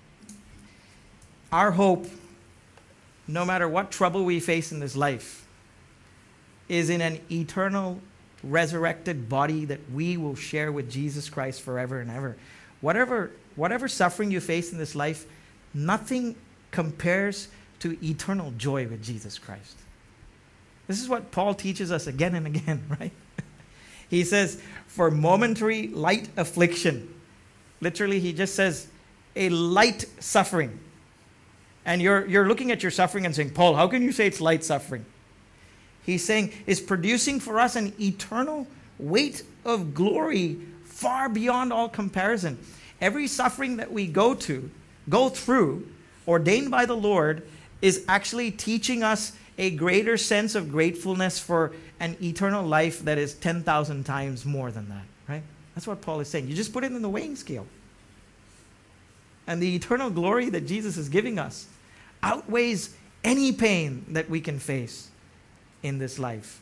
our hope, no matter what trouble we face in this life, is in an eternal resurrected body that we will share with Jesus Christ forever and ever. Whatever suffering you face in this life, nothing compares to eternal joy with Jesus Christ. This is what Paul teaches us again and again, right? He says, for momentary light affliction. Literally, he just says, a light suffering. And you're looking at your suffering and saying, Paul, how can you say it's light suffering? He's saying, is producing for us an eternal weight of glory far beyond all comparison. Every suffering that we go through, ordained by the Lord, is actually teaching us a greater sense of gratefulness for an eternal life that is 10,000 times more than that, right? That's what Paul is saying. You just put it in the weighing scale. And the eternal glory that Jesus is giving us outweighs any pain that we can face in this life.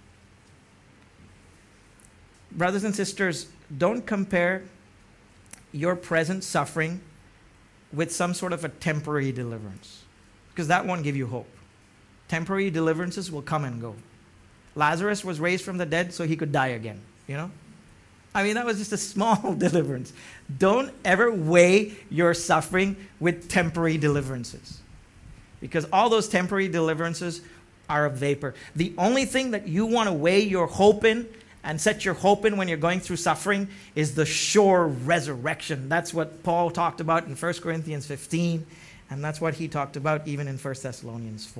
Brothers and sisters, don't compare your present suffering with some sort of a temporary deliverance, because that won't give you hope. Temporary deliverances will come and go. Lazarus was raised from the dead so he could die again, I mean, that was just a small deliverance. Don't ever weigh your suffering with temporary deliverances, because all those temporary deliverances are a vapor. The only thing that you want to weigh your hope in and set your hope in when you're going through suffering is the sure resurrection. That's what Paul talked about in 1 Corinthians 15, and that's what he talked about even in 1 Thessalonians 4.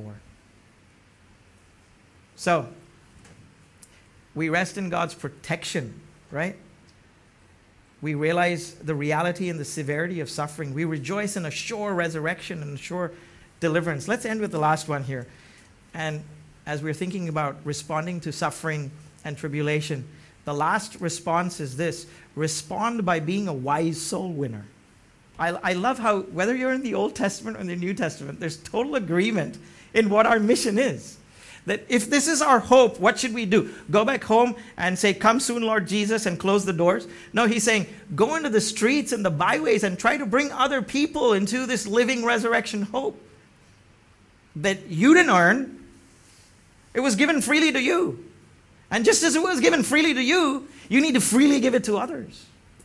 So, we rest in God's protection, right? We realize the reality and the severity of suffering. We rejoice in a sure resurrection and a sure deliverance. Let's end with the last one here. And as we're thinking about responding to suffering and tribulation, the last response is this: respond by being a wise soul winner. I love how, whether you're in the Old Testament or in the New Testament, there's total agreement in what our mission is. That if this is our hope, what should we do? Go back home and say, "Come soon, Lord Jesus," and close the doors? No, he's saying, go into the streets and the byways and try to bring other people into this living resurrection hope that you didn't earn. It was given freely to you. And just as it was given freely to you, you need to freely give it to others.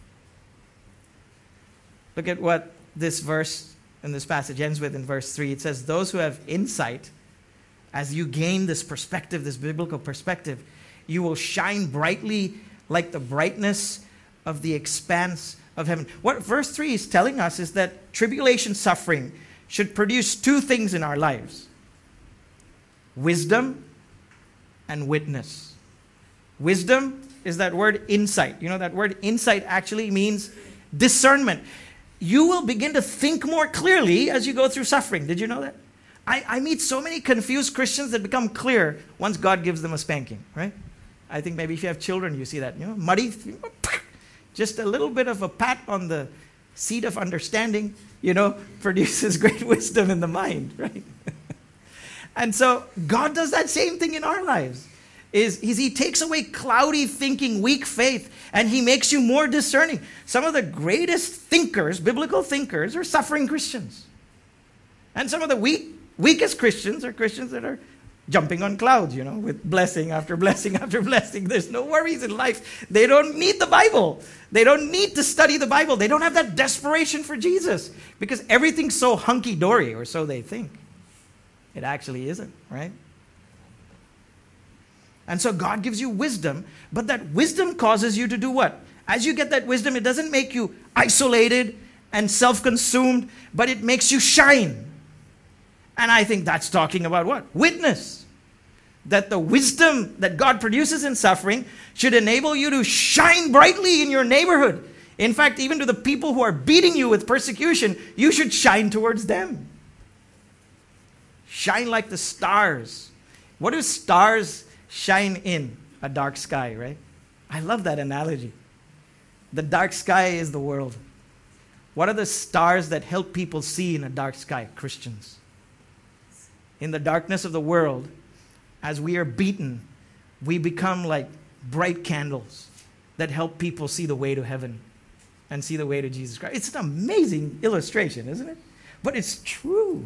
Look at what this verse in this passage ends with in verse 3. It says, those who have insight, as you gain this perspective, this biblical perspective, you will shine brightly like the brightness of the expanse of heaven. What verse 3 is telling us is that tribulation suffering should produce two things in our lives: wisdom and witness. Wisdom is that word insight. That word insight actually means discernment. You will begin to think more clearly as you go through suffering. Did you know that? I meet so many confused Christians that become clear once God gives them a spanking, right? I think maybe if you have children, you see that. Muddy, just a little bit of a pat on the seat of understanding, produces great wisdom in the mind, right? And so God does that same thing in our lives. He takes away cloudy thinking, weak faith, and he makes you more discerning. Some of the greatest thinkers, biblical thinkers, are suffering Christians. And some of the weakest Christians are Christians that are jumping on clouds, with blessing after blessing after blessing. There's no worries in life. They don't need the Bible. They don't need to study the Bible. They don't have that desperation for Jesus because everything's so hunky-dory, or so they think. It actually isn't, right? And so God gives you wisdom, but that wisdom causes you to do what? As you get that wisdom, it doesn't make you isolated and self-consumed, but it makes you shine. And I think that's talking about what? Witness. That the wisdom that God produces in suffering should enable you to shine brightly in your neighborhood. In fact, even to the people who are beating you with persecution, you should shine towards them. Shine like the stars. What do stars shine in? A dark sky, right? I love that analogy. The dark sky is the world. What are the stars that help people see in a dark sky? Christians. In the darkness of the world, as we are beaten, we become like bright candles that help people see the way to heaven and see the way to Jesus Christ. It's an amazing illustration, isn't it? But it's true.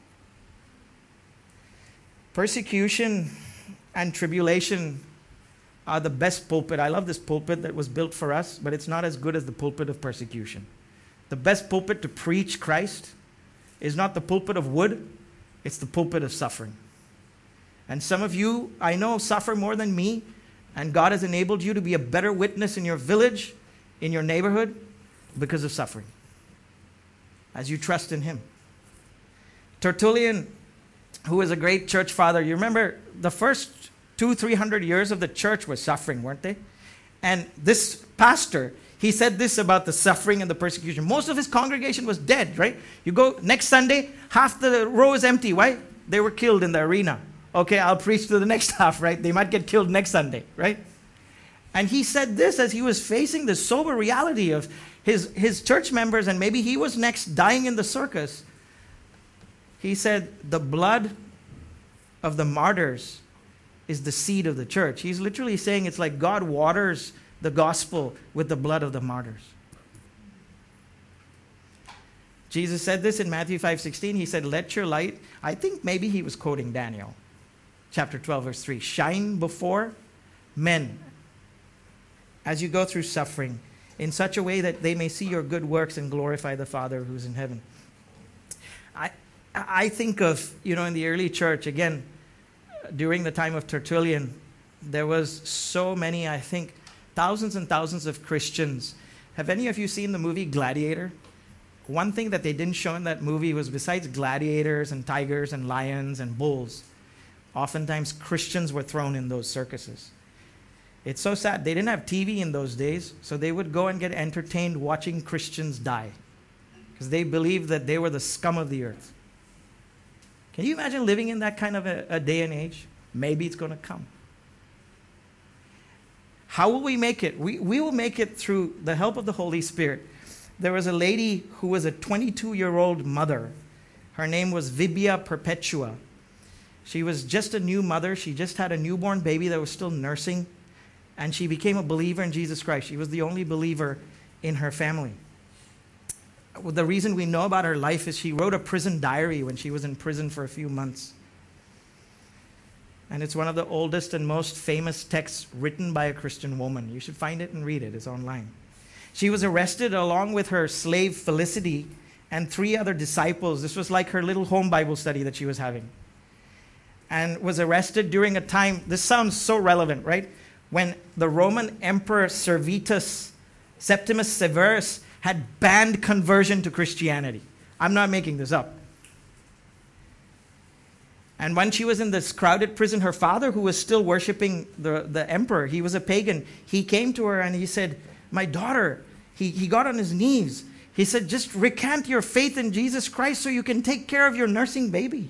Persecution and tribulation are the best pulpit. I love this pulpit that was built for us, but it's not as good as the pulpit of persecution. The best pulpit to preach Christ is not the pulpit of wood, it's the pulpit of suffering. And some of you, I know, suffer more than me, and God has enabled you to be a better witness in your village, in your neighborhood, because of suffering, as you trust in Him. Tertullian, who was a great church father, you remember the first 200-300 years of the church was suffering, weren't they? And this pastor, he said this about the suffering and the persecution. Most of his congregation was dead, right? You go next Sunday, half the row is empty. Why? They were killed in the arena okay, I'll preach to the next half, right? They might get killed next Sunday, right? And he said this as he was facing the sober reality of his church members, and maybe he was next dying in the circus. He said, the blood of the martyrs is the seed of the church. He's literally saying it's like God waters the gospel with the blood of the martyrs. Jesus said this in Matthew 5:16. He said, let your light, I think maybe he was quoting Daniel, chapter 12, verse 3. Shine before men as you go through suffering in such a way that they may see your good works and glorify the Father who's in heaven. I think of, in the early church, again, during the time of Tertullian, there was so many, I think, thousands and thousands of Christians. Have any of you seen the movie Gladiator? One thing that they didn't show in that movie was, besides gladiators and tigers and lions and bulls, oftentimes Christians were thrown in those circuses. It's so sad. They didn't have TV in those days, so they would go and get entertained watching Christians die because they believed that they were the scum of the earth. Can you imagine living in that kind of a day and age? Maybe it's going to come. How will we make it? We will make it through the help of the Holy Spirit. There was a lady who was a 22-year-old mother. Her name was Vibia Perpetua. She was just a new mother. She just had a newborn baby that was still nursing. And she became a believer in Jesus Christ. She was the only believer in her family. The reason we know about her life is she wrote a prison diary when she was in prison for a few months. And it's one of the oldest and most famous texts written by a Christian woman. You should find it and read it. It's online. She was arrested along with her slave Felicity and 3 other disciples. This was like her little home Bible study that she was having. And was arrested during a time, this sounds so relevant, right? When the Roman Emperor Servetus Septimus Severus had banned conversion to Christianity. I'm not making this up. And when she was in this crowded prison, her father, who was still worshiping the emperor, he was a pagan, he came to her and he said, my daughter, he got on his knees. He said, just recant your faith in Jesus Christ so you can take care of your nursing baby.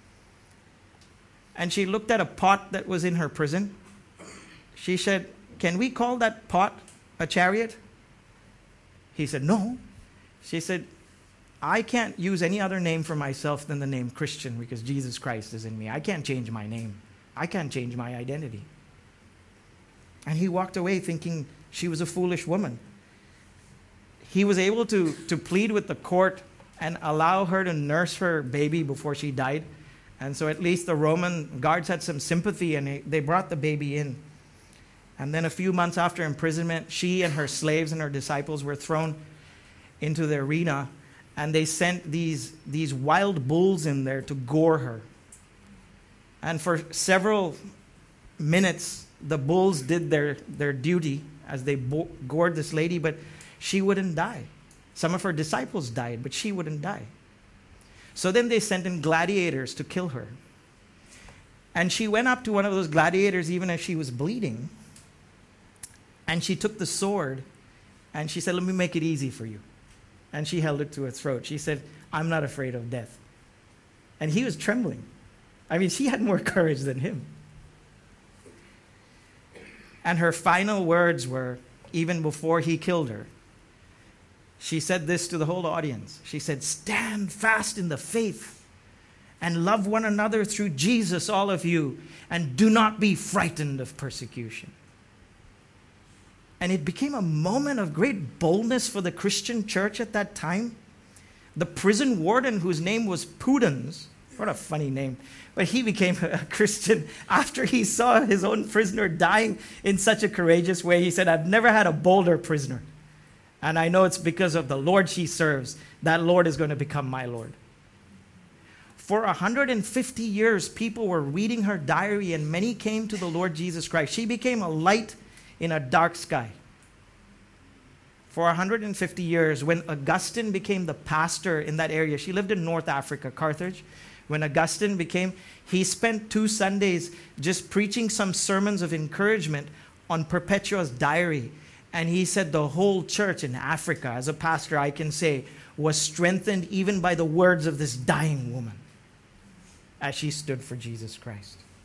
And she looked at a pot that was in her prison. She said, can we call that pot a chariot? He said, no. She said, I can't use any other name for myself than the name Christian because Jesus Christ is in me. I can't change my name. I can't change my identity. And he walked away thinking she was a foolish woman. He was able to plead with the court and allow her to nurse her baby before she died. And so at least the Roman guards had some sympathy and they brought the baby in. And then a few months after imprisonment, she and her slaves and her disciples were thrown into the arena, and they sent these wild bulls in there to gore her. And for several minutes, the bulls did their duty as they gored this lady, but she wouldn't die. Some of her disciples died, but she wouldn't die. So then they sent in gladiators to kill her. And she went up to one of those gladiators even as she was bleeding. And she took the sword and she said, let me make it easy for you. And she held it to her throat. She said, I'm not afraid of death. And he was trembling. I mean, she had more courage than him. And her final words were, even before he killed her, she said this to the whole audience. She said, stand fast in the faith and love one another through Jesus, all of you, and do not be frightened of persecution. And it became a moment of great boldness for the Christian church at that time. The prison warden, whose name was Pudens, what a funny name, but he became a Christian after he saw his own prisoner dying in such a courageous way. He said, I've never had a bolder prisoner. And I know it's because of the Lord she serves. That Lord is going to become my Lord. For 150 years, people were reading her diary and many came to the Lord Jesus Christ. She became a light in a dark sky. For 150 years, when Augustine became the pastor in that area, she lived in North Africa, Carthage. When Augustine he spent 2 Sundays just preaching some sermons of encouragement on Perpetua's diary. And he said the whole church in Africa, as a pastor I can say, was strengthened even by the words of this dying woman as she stood for Jesus Christ.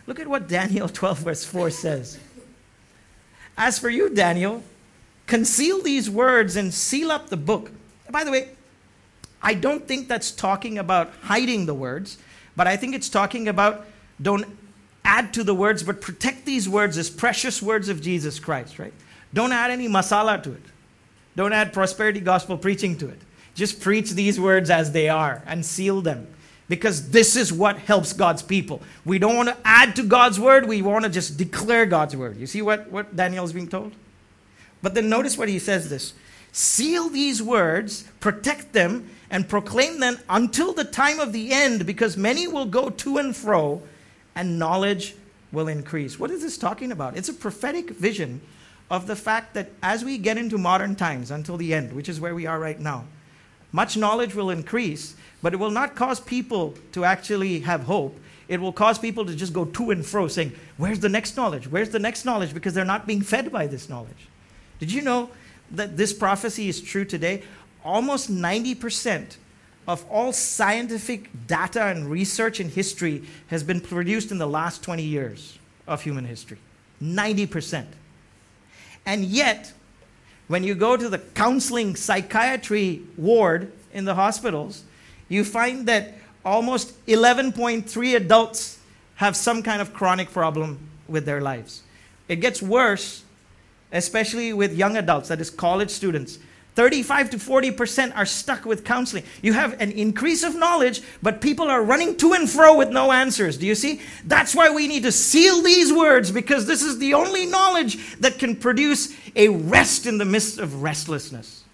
Look at what Daniel 12 verse 4 says. As for you, Daniel, conceal these words and seal up the book. By the way, I don't think that's talking about hiding the words, but I think it's talking about don't add to the words, but protect these words as precious words of Jesus Christ, right? Don't add any masala to it. Don't add prosperity gospel preaching to it. Just preach these words as they are and seal them. Because this is what helps God's people. We don't want to add to God's word. We want to just declare God's word. You see what Daniel is being told? But then notice what he says this. Seal these words, protect them, and proclaim them until the time of the end, because many will go to and fro, and knowledge will increase. What is this talking about? It's a prophetic vision of the fact that as we get into modern times until the end, which is where we are right now, much knowledge will increase, but it will not cause people to actually have hope. It will cause people to just go to and fro saying, where's the next knowledge? Where's the next knowledge? Because they're not being fed by this knowledge. Did you know that this prophecy is true today? Almost 90% of all scientific data and research in history has been produced in the last 20 years of human history. 90%. And yet, when you go to the counseling psychiatry ward in the hospitals, you find that almost 11.3 adults have some kind of chronic problem with their lives. It gets worse, especially with young adults, that is college students. 35 to 40% are stuck with counseling. You have an increase of knowledge, but people are running to and fro with no answers. Do you see? That's why we need to seal these words, because this is the only knowledge that can produce a rest in the midst of restlessness.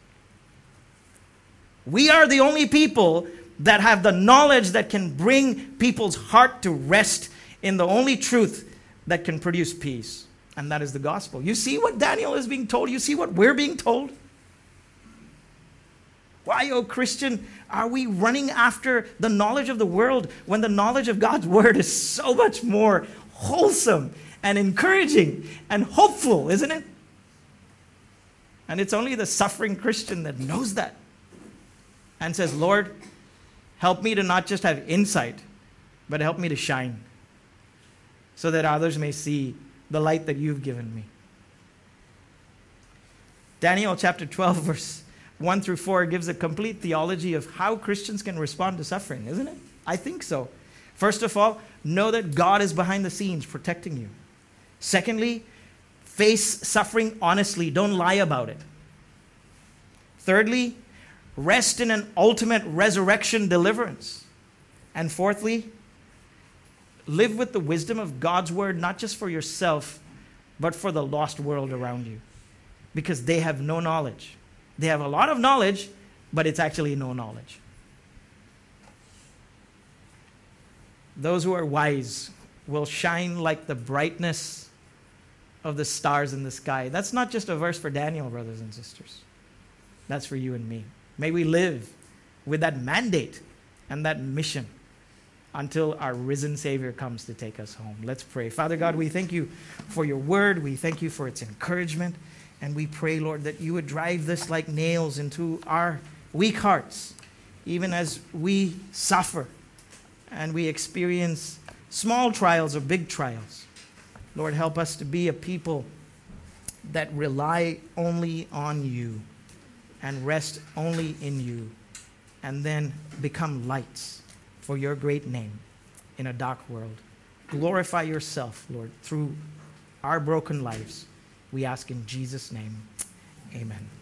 We are the only people that have the knowledge that can bring people's heart to rest in the only truth that can produce peace, and that is the gospel. You see what Daniel is being told? You see what we're being told? Why, oh Christian, are we running after the knowledge of the world when the knowledge of God's word is so much more wholesome and encouraging and hopeful, isn't it? And it's only the suffering Christian that knows that and says, Lord, help me to not just have insight, but help me to shine so that others may see the light that you've given me. Daniel chapter 12, verse 1 through 4 gives a complete theology of how Christians can respond to suffering, isn't it? I think so. First of all, know that God is behind the scenes protecting you. Secondly, face suffering honestly. Don't lie about it. Thirdly, rest in an ultimate resurrection deliverance. And fourthly, live with the wisdom of God's word, not just for yourself, but for the lost world around you. Because they have no knowledge. They have a lot of knowledge, but it's actually no knowledge. Those who are wise will shine like the brightness of the stars in the sky. That's not just a verse for Daniel, brothers and sisters. That's for you and me. May we live with that mandate and that mission until our risen Savior comes to take us home. Let's pray. Father God, we thank you for your word. We thank you for its encouragement. And we pray, Lord, that you would drive this like nails into our weak hearts, even as we suffer and we experience small trials or big trials. Lord, help us to be a people that rely only on you and rest only in you, and then become lights for your great name in a dark world. Glorify yourself, Lord, through our broken lives. We ask in Jesus' name, amen.